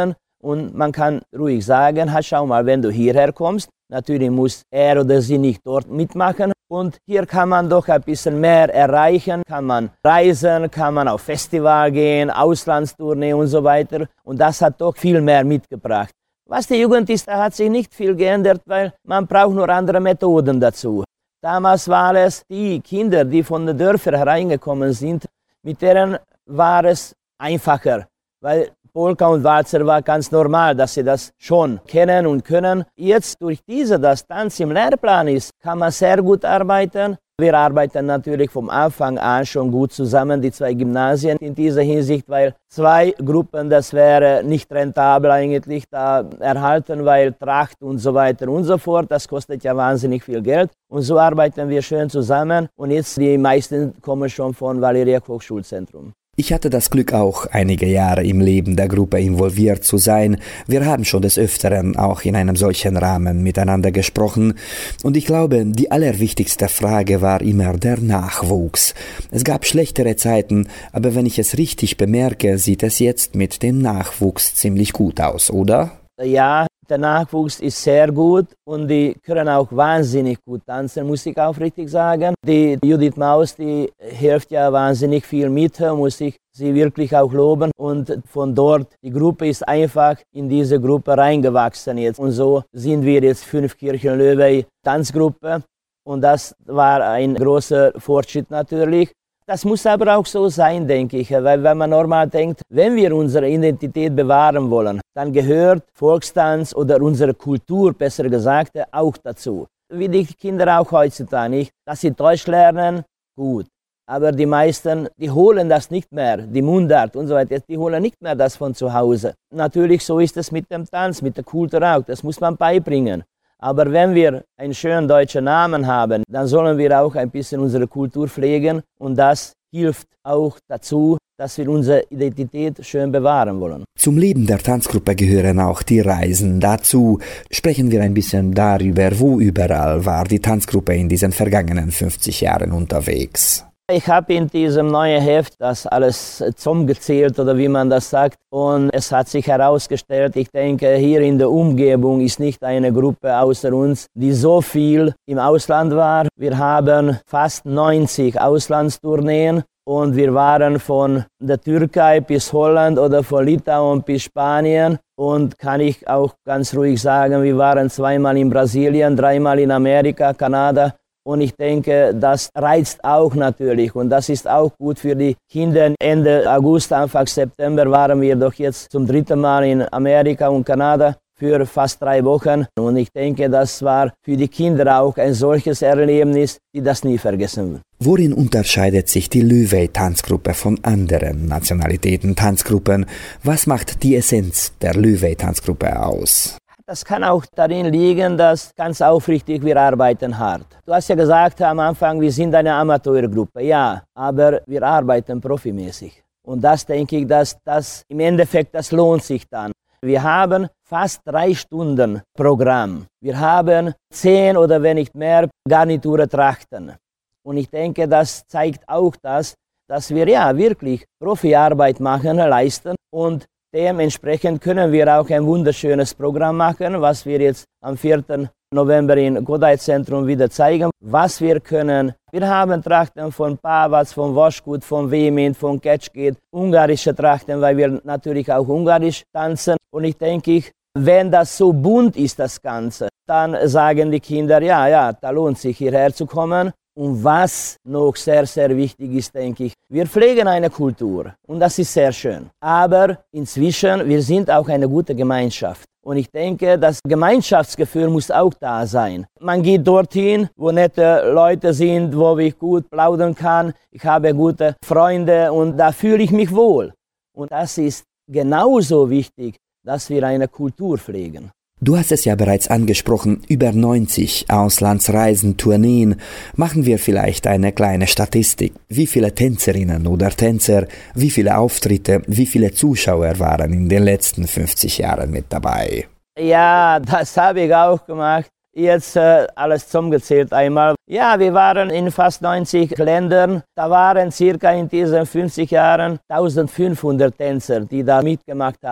Und man kann ruhig sagen, schau mal, wenn du hierher kommst, natürlich muss er oder sie nicht dort mitmachen. Und hier kann man doch ein bisschen mehr erreichen, kann man reisen, kann man auf Festival gehen, Auslandstournee und so weiter. Und das hat doch viel mehr mitgebracht. Was die Jugend ist, da hat sich nicht viel geändert, weil man braucht nur andere Methoden dazu. Damals waren es die Kinder, die von den Dörfern hereingekommen sind, mit denen war es einfacher, weil Polka und Walzer war ganz normal, dass sie das schon kennen und können. Jetzt durch diese, dass Tanz im Lehrplan ist, kann man sehr gut arbeiten. Wir arbeiten natürlich vom Anfang an schon gut zusammen, die zwei Gymnasien in dieser Hinsicht, weil zwei Gruppen, das wäre nicht rentabel eigentlich da erhalten, weil Tracht und so weiter und so fort, das kostet ja wahnsinnig viel Geld. Und so arbeiten wir schön zusammen und jetzt die meisten kommen schon von Valeria Koch Schulzentrum. Ich hatte das Glück, auch einige Jahre im Leben der Gruppe involviert zu sein. Wir haben schon des Öfteren auch in einem solchen Rahmen miteinander gesprochen. Und ich glaube, die allerwichtigste Frage war immer der Nachwuchs. Es gab schlechtere Zeiten, aber wenn ich es richtig bemerke, sieht es jetzt mit dem Nachwuchs ziemlich gut aus, oder? Ja, der Nachwuchs ist sehr gut und die können auch wahnsinnig gut tanzen, muss ich auch richtig sagen. Die Judith Maus, die hilft ja wahnsinnig viel mit, muss ich sie wirklich auch loben. Und von dort, die Gruppe ist einfach in diese Gruppe reingewachsen jetzt. Und so sind wir jetzt 5 Kirchenlöwe Tanzgruppe und das war ein großer Fortschritt natürlich. Das muss aber auch so sein, denke ich, weil wenn man normal denkt, wenn wir unsere Identität bewahren wollen, dann gehört Volkstanz oder unsere Kultur, besser gesagt, auch dazu. Wie die Kinder auch heutzutage nicht, dass sie Deutsch lernen, gut. Aber die meisten, die holen das nicht mehr, die Mundart und so weiter, die holen nicht mehr das von zu Hause. Natürlich, so ist es mit dem Tanz, mit der Kultur auch, das muss man beibringen. Aber wenn wir einen schönen deutschen Namen haben, dann sollen wir auch ein bisschen unsere Kultur pflegen und das hilft auch dazu, dass wir unsere Identität schön bewahren wollen. Zum Leben der Tanzgruppe gehören auch die Reisen. Dazu sprechen wir ein bisschen darüber, wo überall war die Tanzgruppe in diesen vergangenen 50 Jahren unterwegs. Ich habe in diesem neuen Heft das alles zusammengezählt oder wie man das sagt und es hat sich herausgestellt, ich denke hier in der Umgebung ist nicht eine Gruppe außer uns, die so viel im Ausland war. Wir haben fast 90 Auslandstourneen und wir waren von der Türkei bis Holland oder von Litauen bis Spanien und kann ich auch ganz ruhig sagen, wir waren 2-mal in Brasilien, 3-mal in Amerika, Kanada. Und ich denke, das reizt auch natürlich und das ist auch gut für die Kinder. Ende August, Anfang September waren wir doch jetzt zum 3. Mal in Amerika und Kanada für fast 3 Wochen. Und ich denke, das war für die Kinder auch ein solches Erlebnis, die das nie vergessen wird. Worin unterscheidet sich die Löwe-Tanzgruppe von anderen Nationalitäten-Tanzgruppen? Was macht die Essenz der Löwe-Tanzgruppe aus? Das kann auch darin liegen, dass ganz aufrichtig wir arbeiten hart. Du hast ja gesagt am Anfang, wir sind eine Amateurgruppe. Ja, aber wir arbeiten profimäßig. Und das denke ich, dass das im Endeffekt, das lohnt sich dann. Wir haben fast 3 Stunden Programm. Wir haben 10 oder wenn nicht mehr Garniture Trachten. Und ich denke, das zeigt auch das, dass wir ja wirklich Profiarbeit machen, leisten und dementsprechend können wir auch ein wunderschönes Programm machen, was wir jetzt am 4. November im Godai-Zentrum wieder zeigen, was wir können. Wir haben Trachten von Pavac, von Voskut, von Vemint, von Kecskét, ungarische Trachten, weil wir natürlich auch ungarisch tanzen. Und ich denke, wenn das so bunt ist, das Ganze, dann sagen die Kinder, ja, da lohnt sich hierher zu kommen. Und was noch sehr, sehr wichtig ist, denke ich, wir pflegen eine Kultur und das ist sehr schön. Aber inzwischen, wir sind auch eine gute Gemeinschaft. Und ich denke, das Gemeinschaftsgefühl muss auch da sein. Man geht dorthin, wo nette Leute sind, wo ich gut plaudern kann. Ich habe gute Freunde und da fühle ich mich wohl. Und das ist genauso wichtig, dass wir eine Kultur pflegen. Du hast es ja bereits angesprochen, über 90 Auslandsreisen, Tourneen. Machen wir vielleicht eine kleine Statistik. Wie viele Tänzerinnen oder Tänzer, wie viele Auftritte, wie viele Zuschauer waren in den letzten 50 Jahren mit dabei? Ja, das habe ich auch gemacht. Jetzt alles zusammengezählt einmal. Ja, wir waren in fast 90 Ländern. Da waren circa in diesen 50 Jahren 1500 Tänzer, die da mitgemacht haben.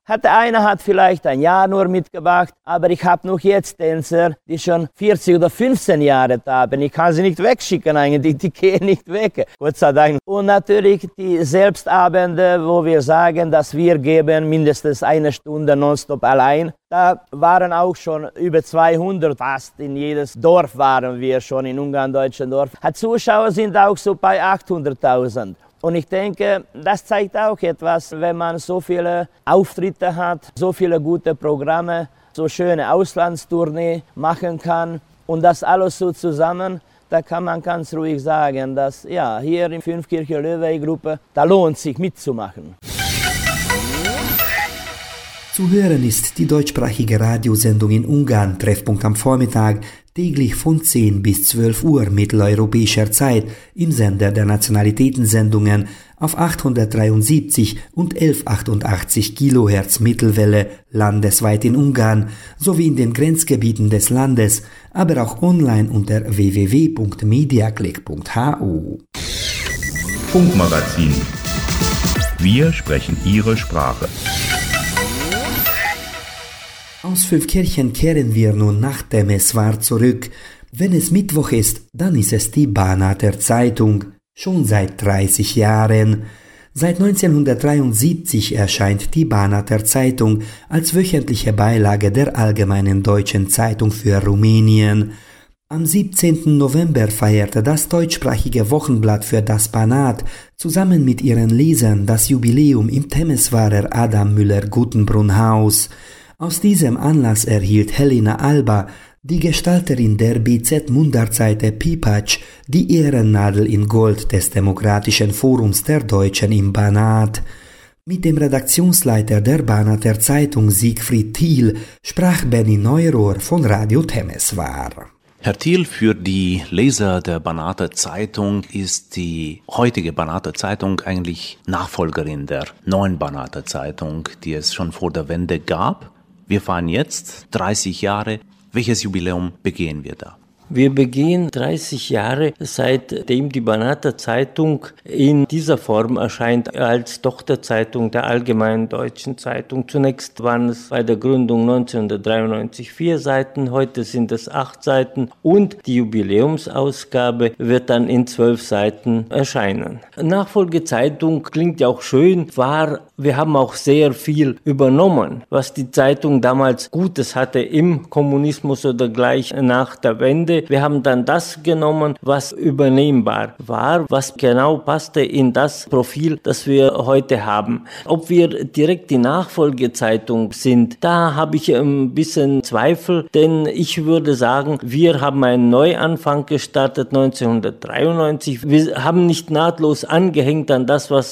Einer hat vielleicht ein Jahr nur mitgemacht, aber ich habe noch jetzt Tänzer, die schon 40 oder 15 Jahre da haben. Ich kann sie nicht wegschicken eigentlich, die gehen nicht weg, Gott sei Dank. Und natürlich die Selbstabende, wo wir sagen, dass wir geben mindestens eine Stunde nonstop allein. Da waren auch schon über 200, fast in jedes Dorf waren wir schon, in ungarn-deutschen Dorf. Die Zuschauer sind auch so bei 800.000. Und ich denke, das zeigt auch etwas, wenn man so viele Auftritte hat, so viele gute Programme, so schöne Auslandstournee machen kann und das alles so zusammen, da kann man ganz ruhig sagen, dass ja, hier in Fünfkirche-Löwei-Gruppe, da lohnt sich mitzumachen. Zu hören ist die deutschsprachige Radiosendung in Ungarn, Treffpunkt am Vormittag, täglich von 10 bis 12 Uhr mitteleuropäischer Zeit im Sender der Nationalitätensendungen auf 873 und 1188 Kilohertz Mittelwelle landesweit in Ungarn sowie in den Grenzgebieten des Landes, aber auch online unter www.mediaclick.hu. Funkmagazin. Wir sprechen Ihre Sprache. Aus Fünfkirchen kehren wir nun nach Temeswar zurück. Wenn es Mittwoch ist, dann ist es die Banater Zeitung, schon seit 30 Jahren. Seit 1973 erscheint die Banater Zeitung als wöchentliche Beilage der Allgemeinen Deutschen Zeitung für Rumänien. Am 17. November feierte das deutschsprachige Wochenblatt für das Banat zusammen mit ihren Lesern das Jubiläum im Temeswarer Adam Müller-Gutenbrunn-Haus. Aus diesem Anlass erhielt Helena Alba, die Gestalterin der BZ-Mundartseite Pipac, die Ehrennadel in Gold des Demokratischen Forums der Deutschen im Banat. Mit dem Redaktionsleiter der Banater Zeitung Siegfried Thiel sprach Benny Neurohr von Radio Temeswar. Herr Thiel, für die Leser der Banater Zeitung ist die heutige Banater Zeitung eigentlich Nachfolgerin der neuen Banater Zeitung, die es schon vor der Wende gab. Wir feiern jetzt 30 Jahre. Welches Jubiläum begehen wir da? Wir begehen 30 Jahre, seitdem die Banater Zeitung in dieser Form erscheint als Tochterzeitung der Allgemeinen Deutschen Zeitung. Zunächst waren es bei der Gründung 1993 4 Seiten, heute sind es 8 Seiten und die Jubiläumsausgabe wird dann in 12 Seiten erscheinen. Nachfolgezeitung klingt ja auch schön, wir haben auch sehr viel übernommen, was die Zeitung damals Gutes hatte im Kommunismus oder gleich nach der Wende. Wir haben dann das genommen, was übernehmbar war, was genau passte in das Profil, das wir heute haben. Ob wir direkt die Nachfolgezeitung sind, da habe ich ein bisschen Zweifel, denn ich würde sagen, wir haben einen Neuanfang gestartet 1993. Wir haben nicht nahtlos angehängt an das, was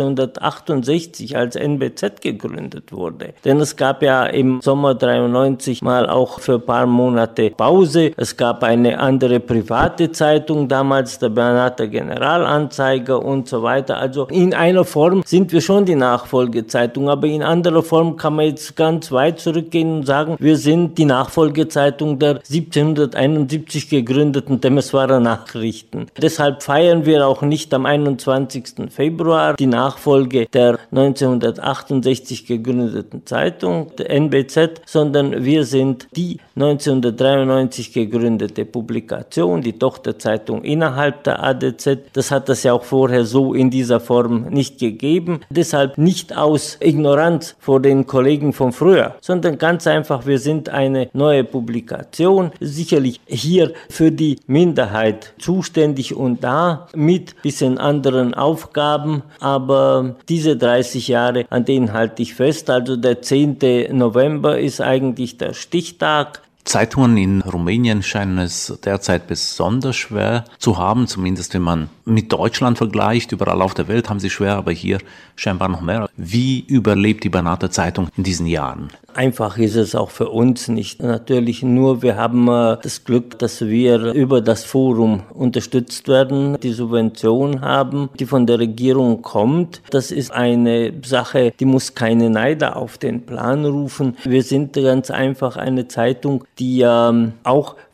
1968 als NBZ gegründet wurde. Denn es gab ja im Sommer 93 mal auch für ein paar Monate Pause. Es gab eine andere private Zeitung, damals der Banater Generalanzeiger und so weiter. Also in einer Form sind wir schon die Nachfolgezeitung, aber in anderer Form kann man jetzt ganz weit zurückgehen und sagen, wir sind die Nachfolgezeitung der 1771 gegründeten Temeswarer Nachrichten. Deshalb feiern wir auch nicht am 21. Februar die Nachfolge der 1968 gegründeten Zeitung, der NBZ, sondern wir sind die 1993 gegründete Publikation, die Tochterzeitung innerhalb der ADZ. Das hat es ja auch vorher so in dieser Form nicht gegeben. Deshalb nicht aus Ignoranz vor den Kollegen von früher, sondern ganz einfach, wir sind eine neue Publikation, sicherlich hier für die Minderheit zuständig und da mit bisschen anderen Aufgaben, aber diese 30 Jahre, an denen halte ich fest. Also der 10. November ist eigentlich der Stichtag. Zeitungen in Rumänien scheinen es derzeit besonders schwer zu haben, zumindest wenn man mit Deutschland vergleicht. Überall auf der Welt haben sie schwer, aber hier scheinbar noch mehr. Wie überlebt die Banater Zeitung in diesen Jahren? Einfach ist es auch für uns nicht. Natürlich nur, wir haben das Glück, dass wir über das Forum unterstützt werden, die Subvention haben, die von der Regierung kommt. Das ist eine Sache, die muss keine Neider auf den Plan rufen. Wir sind ganz einfach eine Zeitung, die auch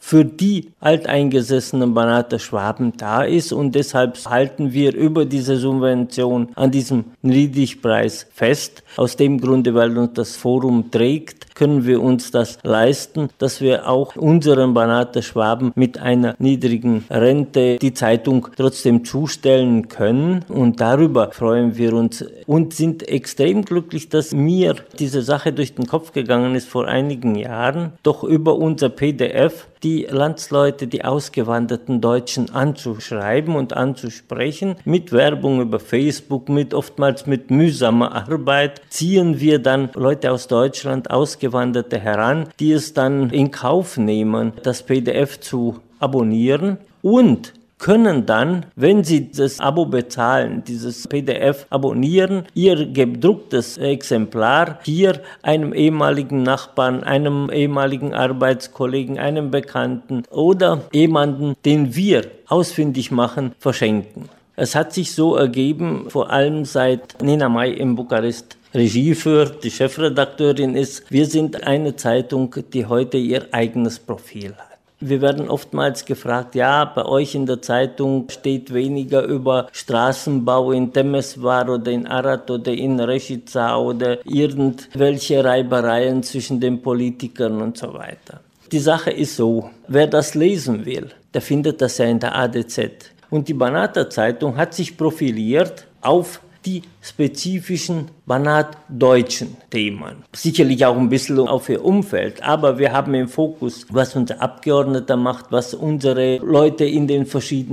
für die alteingesessenen Banater Schwaben da ist und deshalb halten wir über diese Subvention an diesem Niedrigpreis fest. Aus dem Grunde, weil uns das Forum trägt, können wir uns das leisten, dass wir auch unseren Banater Schwaben mit einer niedrigen Rente die Zeitung trotzdem zustellen können und darüber freuen wir uns und sind extrem glücklich, dass mir diese Sache durch den Kopf gegangen ist vor einigen Jahren, doch über unser PDF die Landsleute, die ausgewanderten Deutschen anzuschreiben und anzusprechen. Mit Werbung über Facebook, oftmals mit mühsamer Arbeit, ziehen wir dann Leute aus Deutschland, Ausgewanderte heran, die es dann in Kauf nehmen, das PDF zu abonnieren und können dann, wenn sie das Abo bezahlen, dieses PDF abonnieren, ihr gedrucktes Exemplar hier einem ehemaligen Nachbarn, einem ehemaligen Arbeitskollegen, einem Bekannten oder jemanden, den wir ausfindig machen, verschenken. Es hat sich so ergeben, vor allem seit Nina May in Bukarest Regie führt, die Chefredakteurin ist. Wir sind eine Zeitung, die heute ihr eigenes Profil hat. Wir werden oftmals gefragt, ja, bei euch in der Zeitung steht weniger über Straßenbau in Temesvar oder in Arad oder in Reshica oder irgendwelche Reibereien zwischen den Politikern und so weiter. Die Sache ist so, wer das lesen will, der findet das ja in der ADZ. Und die Banater Zeitung hat sich profiliert auf die spezifischen banatdeutschen Themen. Sicherlich auch ein bisschen auf ihr Umfeld, aber wir haben im Fokus, was unser Abgeordneter macht, was unsere Leute in den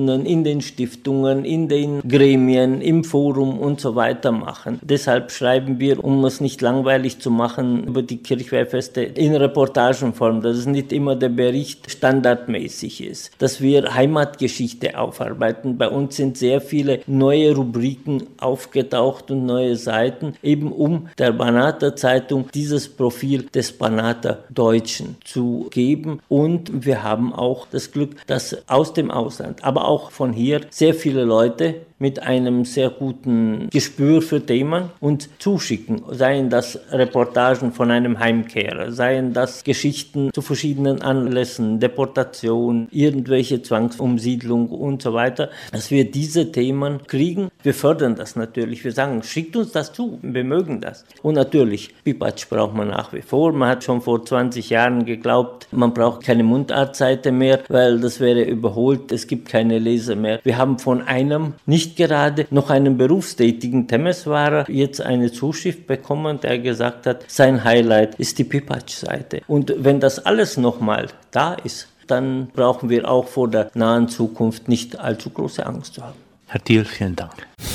Stiftungen, in den Gremien, im Forum und so weiter machen. Deshalb schreiben wir, um es nicht langweilig zu machen, über die Kirchweihfeste in Reportagenform, dass es nicht immer der Bericht standardmäßig ist, dass wir Heimatgeschichte aufarbeiten. Bei uns sind sehr viele neue Rubriken aufgetaucht und neue Seiten, eben um der Banater Zeitung dieses Profil des Banater Deutschen zu geben. Und wir haben auch das Glück, dass aus dem Ausland, aber auch von hier sehr viele Leute mit einem sehr guten Gespür für Themen und zuschicken. Seien das Reportagen von einem Heimkehrer, seien das Geschichten zu verschiedenen Anlässen, Deportation, irgendwelche Zwangsumsiedlung und so weiter, dass wir diese Themen kriegen. Wir fördern das natürlich. Wir sagen, schickt uns das zu, wir mögen das. Und natürlich, Pipatsch braucht man nach wie vor. Man hat schon vor 20 Jahren geglaubt, man braucht keine Mundartseite mehr, weil das wäre überholt, es gibt keine Leser mehr. Wir haben von einem nicht gerade noch einen berufstätigen Temeswarer jetzt eine Zuschrift bekommen, der gesagt hat, sein Highlight ist die Pipatsch-Seite. Und wenn das alles nochmal da ist, dann brauchen wir auch vor der nahen Zukunft nicht allzu große Angst zu haben. Herr Thiel, vielen Dank.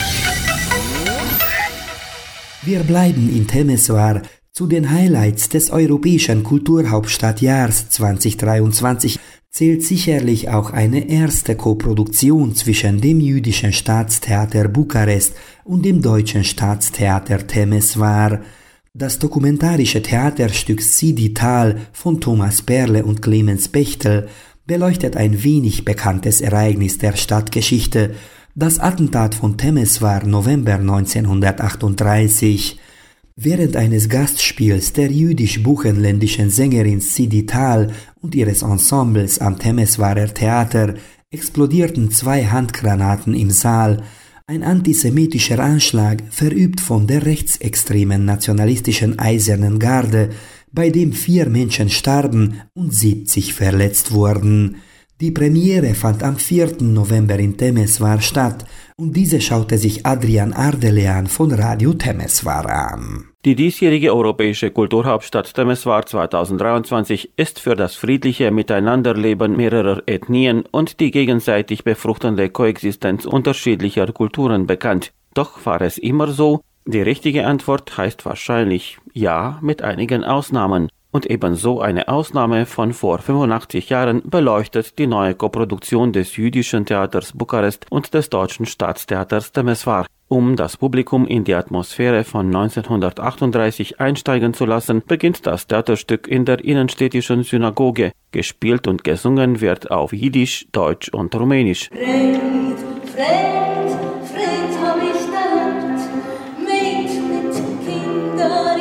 Wir bleiben in Temeswar. Zu den Highlights des Europäischen Kulturhauptstadtjahrs 2023 zählt sicherlich auch eine erste Koproduktion zwischen dem Jüdischen Staatstheater Bukarest und dem Deutschen Staatstheater Temeswar. Das dokumentarische Theaterstück Sidi Tal von Thomas Perle und Clemens Bechtel beleuchtet ein wenig bekanntes Ereignis der Stadtgeschichte, das Attentat von Temeswar November 1938. Während eines Gastspiels der jüdisch-buchenländischen Sängerin Sidi Tal und ihres Ensembles am Temeswarer Theater explodierten 2 Handgranaten im Saal. Ein antisemitischer Anschlag, verübt von der rechtsextremen nationalistischen Eisernen Garde, bei dem 4 Menschen starben und 70 verletzt wurden. Die Premiere fand am 4. November in Temeswar statt und diese schaute sich Adrian Ardelean von Radio Temeswar an. Die diesjährige europäische Kulturhauptstadt Temeswar 2023 ist für das friedliche Miteinanderleben mehrerer Ethnien und die gegenseitig befruchtende Koexistenz unterschiedlicher Kulturen bekannt. Doch war es immer so? Die richtige Antwort heißt wahrscheinlich ja, mit einigen Ausnahmen. Und ebenso eine Ausnahme von vor 85 Jahren beleuchtet die neue Koproduktion des Jüdischen Theaters Bukarest und des Deutschen Staatstheaters Temeswar. Um das Publikum in die Atmosphäre von 1938 einsteigen zu lassen, beginnt das Theaterstück in der innenstädtischen Synagoge. Gespielt und gesungen wird auf Jiddisch, Deutsch und Rumänisch.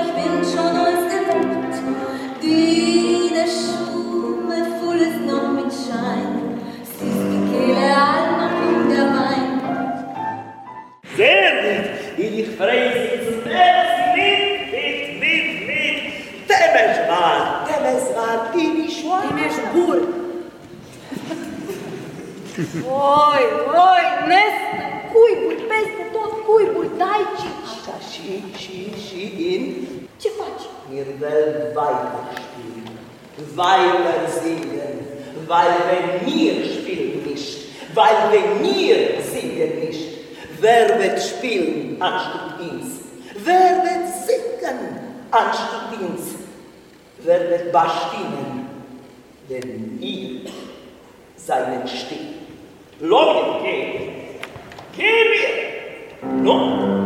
Mit Imaš bur. Oj, nesta, cuiburi, peste tot cuiburi, dai ce... Așa și in? Ce faci? Wir werden weiter spielen, weiter singen, weil wenn wir spielen nicht, weil wenn wir singen nicht, wer wird spielen anstatt uns? Wer wird singen anstatt uns? Wer wird bestimmen, wenn wir seinen Still? Logen gehen wir! No?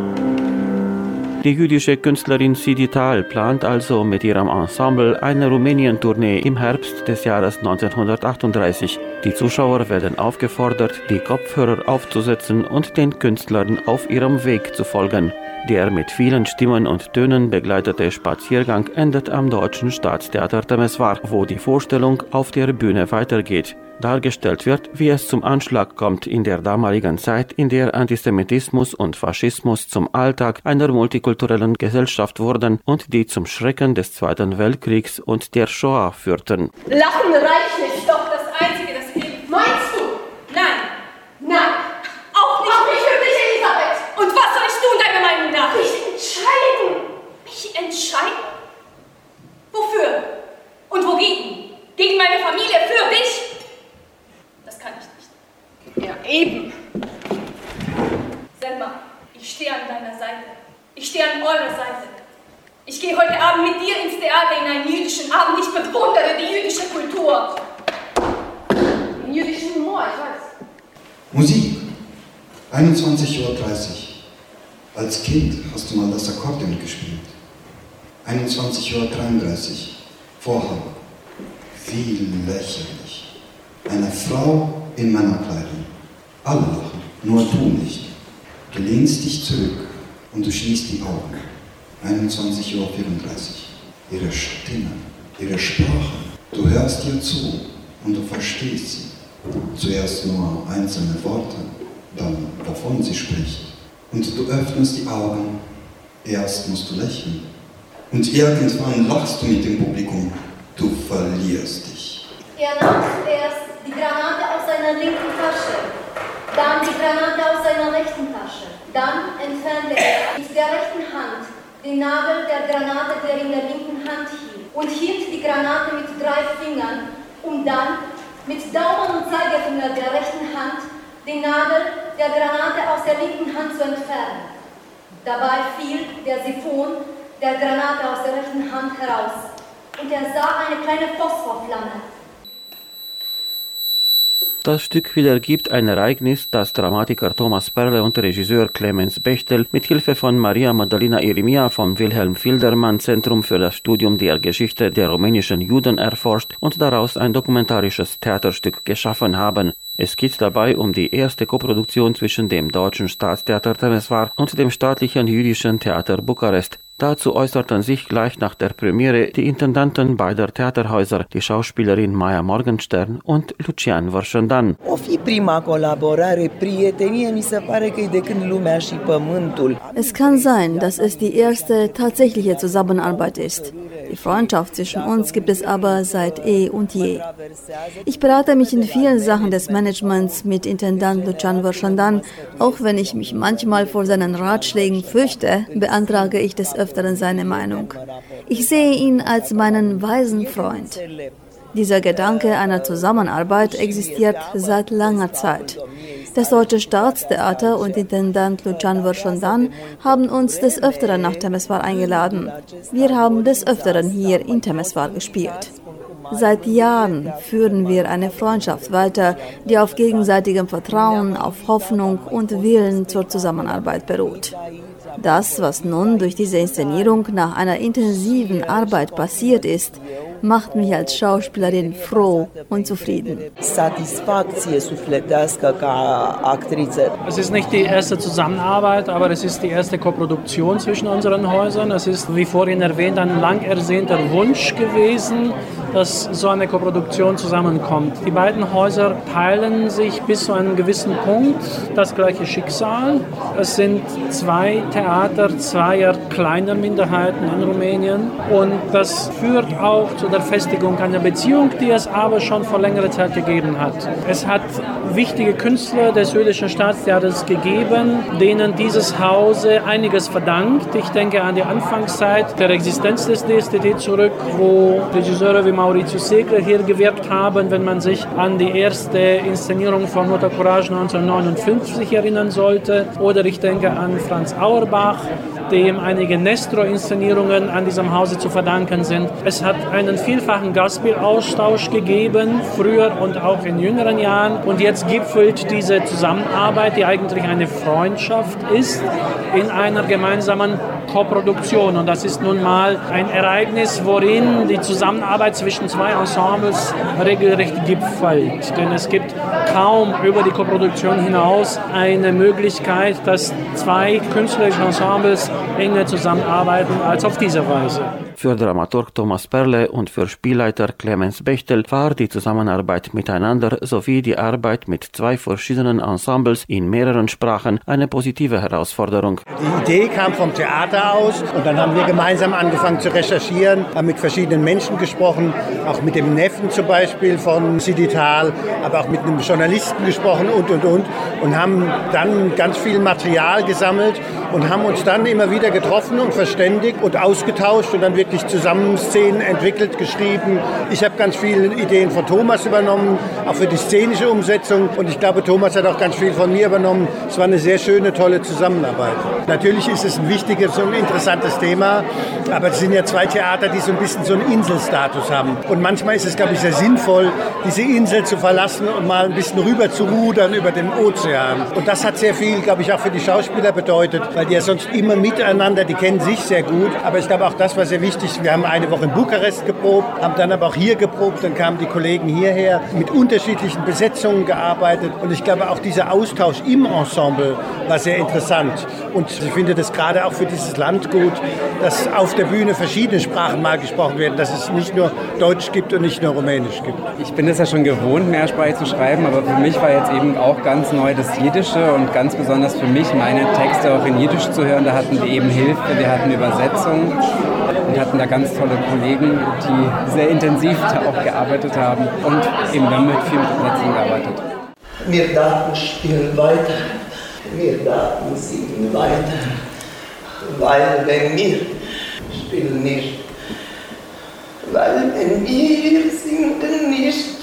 Die jüdische Künstlerin Sidi Tal plant also mit ihrem Ensemble eine Rumänien-Tournee im Herbst des Jahres 1938. Die Zuschauer werden aufgefordert, die Kopfhörer aufzusetzen und den Künstlern auf ihrem Weg zu folgen. Der mit vielen Stimmen und Tönen begleitete Spaziergang endet am Deutschen Staatstheater Temeswar, wo die Vorstellung auf der Bühne weitergeht. Dargestellt wird, wie es zum Anschlag kommt in der damaligen Zeit, in der Antisemitismus und Faschismus zum Alltag einer multikulturellen Gesellschaft wurden und die zum Schrecken des Zweiten Weltkriegs und der Shoah führten. Lachen reicht nicht, doch das Einzige, das hilft. Meinst du? Nein. Auch nicht für mich, Elisabeth. Und was soll ich tun, deiner Meinung nach? Mich entscheiden. Mich entscheiden? Wofür? Und wogegen? Gegen meine Familie, für dich? Das kann ich nicht. Ja, eben. Selma, ich stehe an deiner Seite. Ich stehe an eurer Seite. Ich gehe heute Abend mit dir ins Theater in einen jüdischen Abend. Ich bewundere die jüdische Kultur. Den jüdischen Humor, ich weiß. Musik. 21:30 Uhr. Als Kind hast du mal das Akkordeon gespielt. 21:33 Uhr. Vorhang. Wie lächerlich. Eine Frau in Männerkleidung. Alle lachen, nur du nicht. Du lehnst dich zurück und du schließt die Augen. 21:34 Uhr. Ihre Stimme, ihre Sprache. Du hörst ihr zu und du verstehst sie. Zuerst nur einzelne Worte, dann wovon sie spricht. Und du öffnest die Augen. Erst musst du lächeln. Und irgendwann lachst du mit dem Publikum. Du verlierst dich. Er nahm zuerst die Granate aus seiner linken Tasche, dann die Granate aus seiner rechten Tasche. Dann entfernte er mit der rechten Hand den Nagel der Granate, der in der linken Hand hielt, und hielt die Granate mit 3 Fingern, um dann mit Daumen und Zeigefinger der rechten Hand den Nagel der Granate aus der linken Hand zu entfernen. Dabei fiel der Siphon der Granate aus der rechten Hand heraus und er sah eine kleine Phosphorflamme. Das Stück wiedergibt ein Ereignis, das Dramatiker Thomas Perle und Regisseur Clemens Bechtel mit Hilfe von Maria Magdalena Elimia vom Wilhelm Fildermann Zentrum für das Studium der Geschichte der rumänischen Juden erforscht und daraus ein dokumentarisches Theaterstück geschaffen haben. Es geht dabei um die erste Koproduktion zwischen dem Deutschen Staatstheater Temeswar und dem staatlichen jüdischen Theater Bukarest. Dazu äußerten sich gleich nach der Premiere die Intendanten beider Theaterhäuser, die Schauspielerin Maja Morgenstern und Lucian Vărșăndan. O fi prima colaborare, prietenie, mi se pare că e de când lumea și pământul. Es kann sein, dass es die erste tatsächliche Zusammenarbeit ist. Die Freundschaft zwischen uns gibt es aber seit eh und je. Ich berate mich in vielen Sachen des Managements mit Intendant Lucian Vărșăndan. Auch wenn ich mich manchmal vor seinen Ratschlägen fürchte, beantrage ich des Öfteren seine Meinung. Ich sehe ihn als meinen weisen Freund. Dieser Gedanke einer Zusammenarbeit existiert seit langer Zeit. Das Deutsche Staatstheater und Intendant Lucian Vărșăndan haben uns des Öfteren nach Temeswar eingeladen. Wir haben des Öfteren hier in Temeswar gespielt. Seit Jahren führen wir eine Freundschaft weiter, die auf gegenseitigem Vertrauen, auf Hoffnung und Willen zur Zusammenarbeit beruht. Das, was nun durch diese Inszenierung nach einer intensiven Arbeit passiert ist, macht mich als Schauspielerin froh und zufrieden. Satisfakție sufletească ca actriță. Es ist nicht die erste Zusammenarbeit, aber es ist die erste Koproduktion zwischen unseren Häusern. Es ist, wie vorhin erwähnt, ein lang ersehnter Wunsch gewesen, dass so eine Koproduktion zusammenkommt. Die beiden Häuser teilen sich bis zu einem gewissen Punkt das gleiche Schicksal. Es sind 2 Theater zweier kleiner Minderheiten in Rumänien und das führt auch zu zu der Festigung einer Beziehung, die es aber schon vor längerer Zeit gegeben hat. Es hat wichtige Künstler des Jüdischen Staatstheaters gegeben, denen dieses Hause einiges verdankt. Ich denke an die Anfangszeit der Existenz des DSTT zurück, wo Regisseure wie Maurizio Segre hier gewirkt haben, wenn man sich an die erste Inszenierung von Mutter Courage 1959 erinnern sollte. Oder ich denke an Franz Auerbach, dem einige Nestor-Inszenierungen an diesem Hause zu verdanken sind. Es hat einen vielfachen Gastspielaustausch gegeben, früher und auch in jüngeren Jahren. Und jetzt gipfelt diese Zusammenarbeit, die eigentlich eine Freundschaft ist, in einer gemeinsamen Koproduktion. Und das ist nun mal ein Ereignis, worin die Zusammenarbeit zwischen zwei Ensembles regelrecht gipfelt. Denn es gibt kaum über die Koproduktion hinaus eine Möglichkeit, dass zwei künstlerische Ensembles enger zusammenarbeiten als auf diese Weise. Für Dramaturg Thomas Perle und für Spielleiter Clemens Bechtel war die Zusammenarbeit miteinander sowie die Arbeit mit zwei verschiedenen Ensembles in mehreren Sprachen eine positive Herausforderung. Die Idee kam vom Theater aus und dann haben wir gemeinsam angefangen zu recherchieren, haben mit verschiedenen Menschen gesprochen, auch mit dem Neffen zum Beispiel von Sidi Tal, aber auch mit einem Journalisten gesprochen und haben dann ganz viel Material gesammelt und haben uns dann immer wieder getroffen und verständigt und ausgetauscht und dann wirklich zusammen Szenen entwickelt, geschrieben. Ich habe ganz viele Ideen von Thomas übernommen, auch für die szenische Umsetzung und ich glaube, Thomas hat auch ganz viel von mir übernommen. Es war eine sehr schöne, tolle Zusammenarbeit. Natürlich ist es ein wichtiges, so ein interessantes Thema, aber es sind ja zwei Theater, die so ein bisschen so einen Inselstatus haben und manchmal ist es, glaube ich, sehr sinnvoll, diese Insel zu verlassen und mal ein bisschen rüber zu rudern über den Ozean. Und das hat sehr viel, glaube ich, auch für die Schauspieler bedeutet, weil die ja sonst immer miteinander, die kennen sich sehr gut, aber ich glaube auch das war sehr wichtig. Wir haben eine Woche in Bukarest geprobt, haben dann aber auch hier geprobt, dann kamen die Kollegen hierher, mit unterschiedlichen Besetzungen gearbeitet und ich glaube auch dieser Austausch im Ensemble war sehr interessant und ich finde das gerade auch für dieses Land gut, dass auf der Bühne verschiedene Sprachen mal gesprochen werden, dass es nicht nur Deutsch gibt und nicht nur Rumänisch gibt. Ich bin es ja schon gewohnt, mehrsprachig zu schreiben, aber für mich war jetzt eben auch ganz neu das Jiddische und ganz besonders für mich, meine Texte auch in Jiddisch zu hören, da hatten wir eben Hilfe, wir hatten Übersetzungen und hatten da ganz tolle Kollegen, die sehr intensiv da auch gearbeitet haben und eben dann mit viel Übersetzung gearbeitet. Wir Daten spielen weiter, wir Daten singen weiter, weil wenn wir spielen nicht, weil wenn wir singen nicht,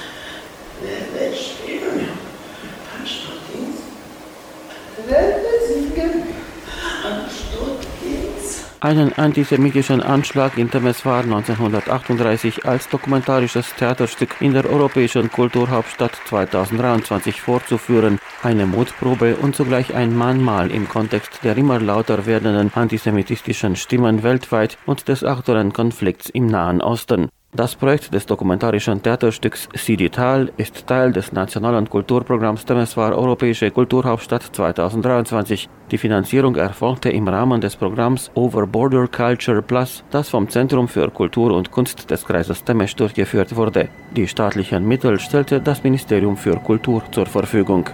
wer wird spielen, anstatt uns, wer wird singen, anstatt uns. Einen antisemitischen Anschlag in Temeswar 1938 als dokumentarisches Theaterstück in der europäischen Kulturhauptstadt 2023 vorzuführen. Eine Mutprobe und zugleich ein Mahnmal im Kontext der immer lauter werdenden antisemitistischen Stimmen weltweit und des aktuellen Konflikts im Nahen Osten. Das Projekt des dokumentarischen Theaterstücks Sidi Tal ist Teil des nationalen Kulturprogramms Temeswar Europäische Kulturhauptstadt 2023. Die Finanzierung erfolgte im Rahmen des Programms Over Border Culture Plus, das vom Zentrum für Kultur und Kunst des Kreises Temesch durchgeführt wurde. Die staatlichen Mittel stellte das Ministerium für Kultur zur Verfügung.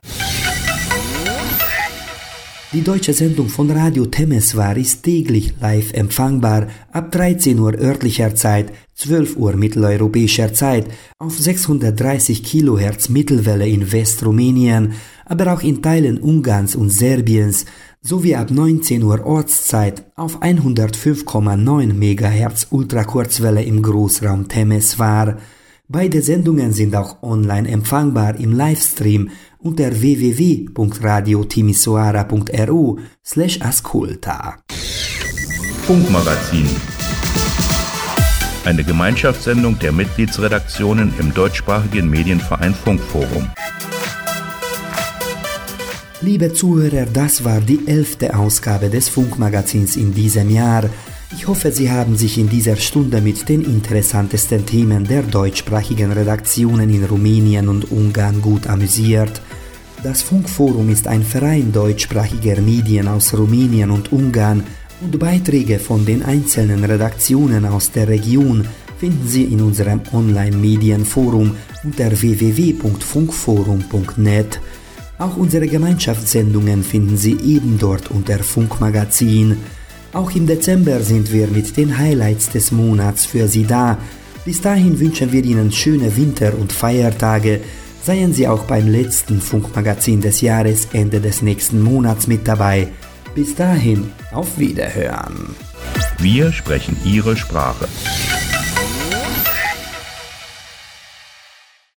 Die deutsche Sendung von Radio Temeswar ist täglich live empfangbar ab 13 Uhr örtlicher Zeit, 12 Uhr mitteleuropäischer Zeit auf 630 kHz Mittelwelle in Westrumänien, aber auch in Teilen Ungarns und Serbiens sowie ab 19 Uhr Ortszeit auf 105,9 MHz Ultrakurzwelle im Großraum Temeswar. Beide Sendungen sind auch online empfangbar im Livestream unter www.radiotimisoara.ru/ascolta. Funkmagazin. Eine Gemeinschaftssendung der Mitgliedsredaktionen im deutschsprachigen Medienverein Funkforum. Liebe Zuhörer, das war die 11. Ausgabe des Funkmagazins in diesem Jahr. Ich hoffe, Sie haben sich in dieser Stunde mit den interessantesten Themen der deutschsprachigen Redaktionen in Rumänien und Ungarn gut amüsiert. Das Funkforum ist ein Verein deutschsprachiger Medien aus Rumänien und Ungarn und Beiträge von den einzelnen Redaktionen aus der Region finden Sie in unserem Online-Medienforum unter www.funkforum.net. Auch unsere Gemeinschaftssendungen finden Sie eben dort unter Funkmagazin. Auch im Dezember sind wir mit den Highlights des Monats für Sie da. Bis dahin wünschen wir Ihnen schöne Winter- und Feiertage. Seien Sie auch beim letzten Funkmagazin des Jahres Ende des nächsten Monats mit dabei. Bis dahin, auf Wiederhören. Wir sprechen Ihre Sprache.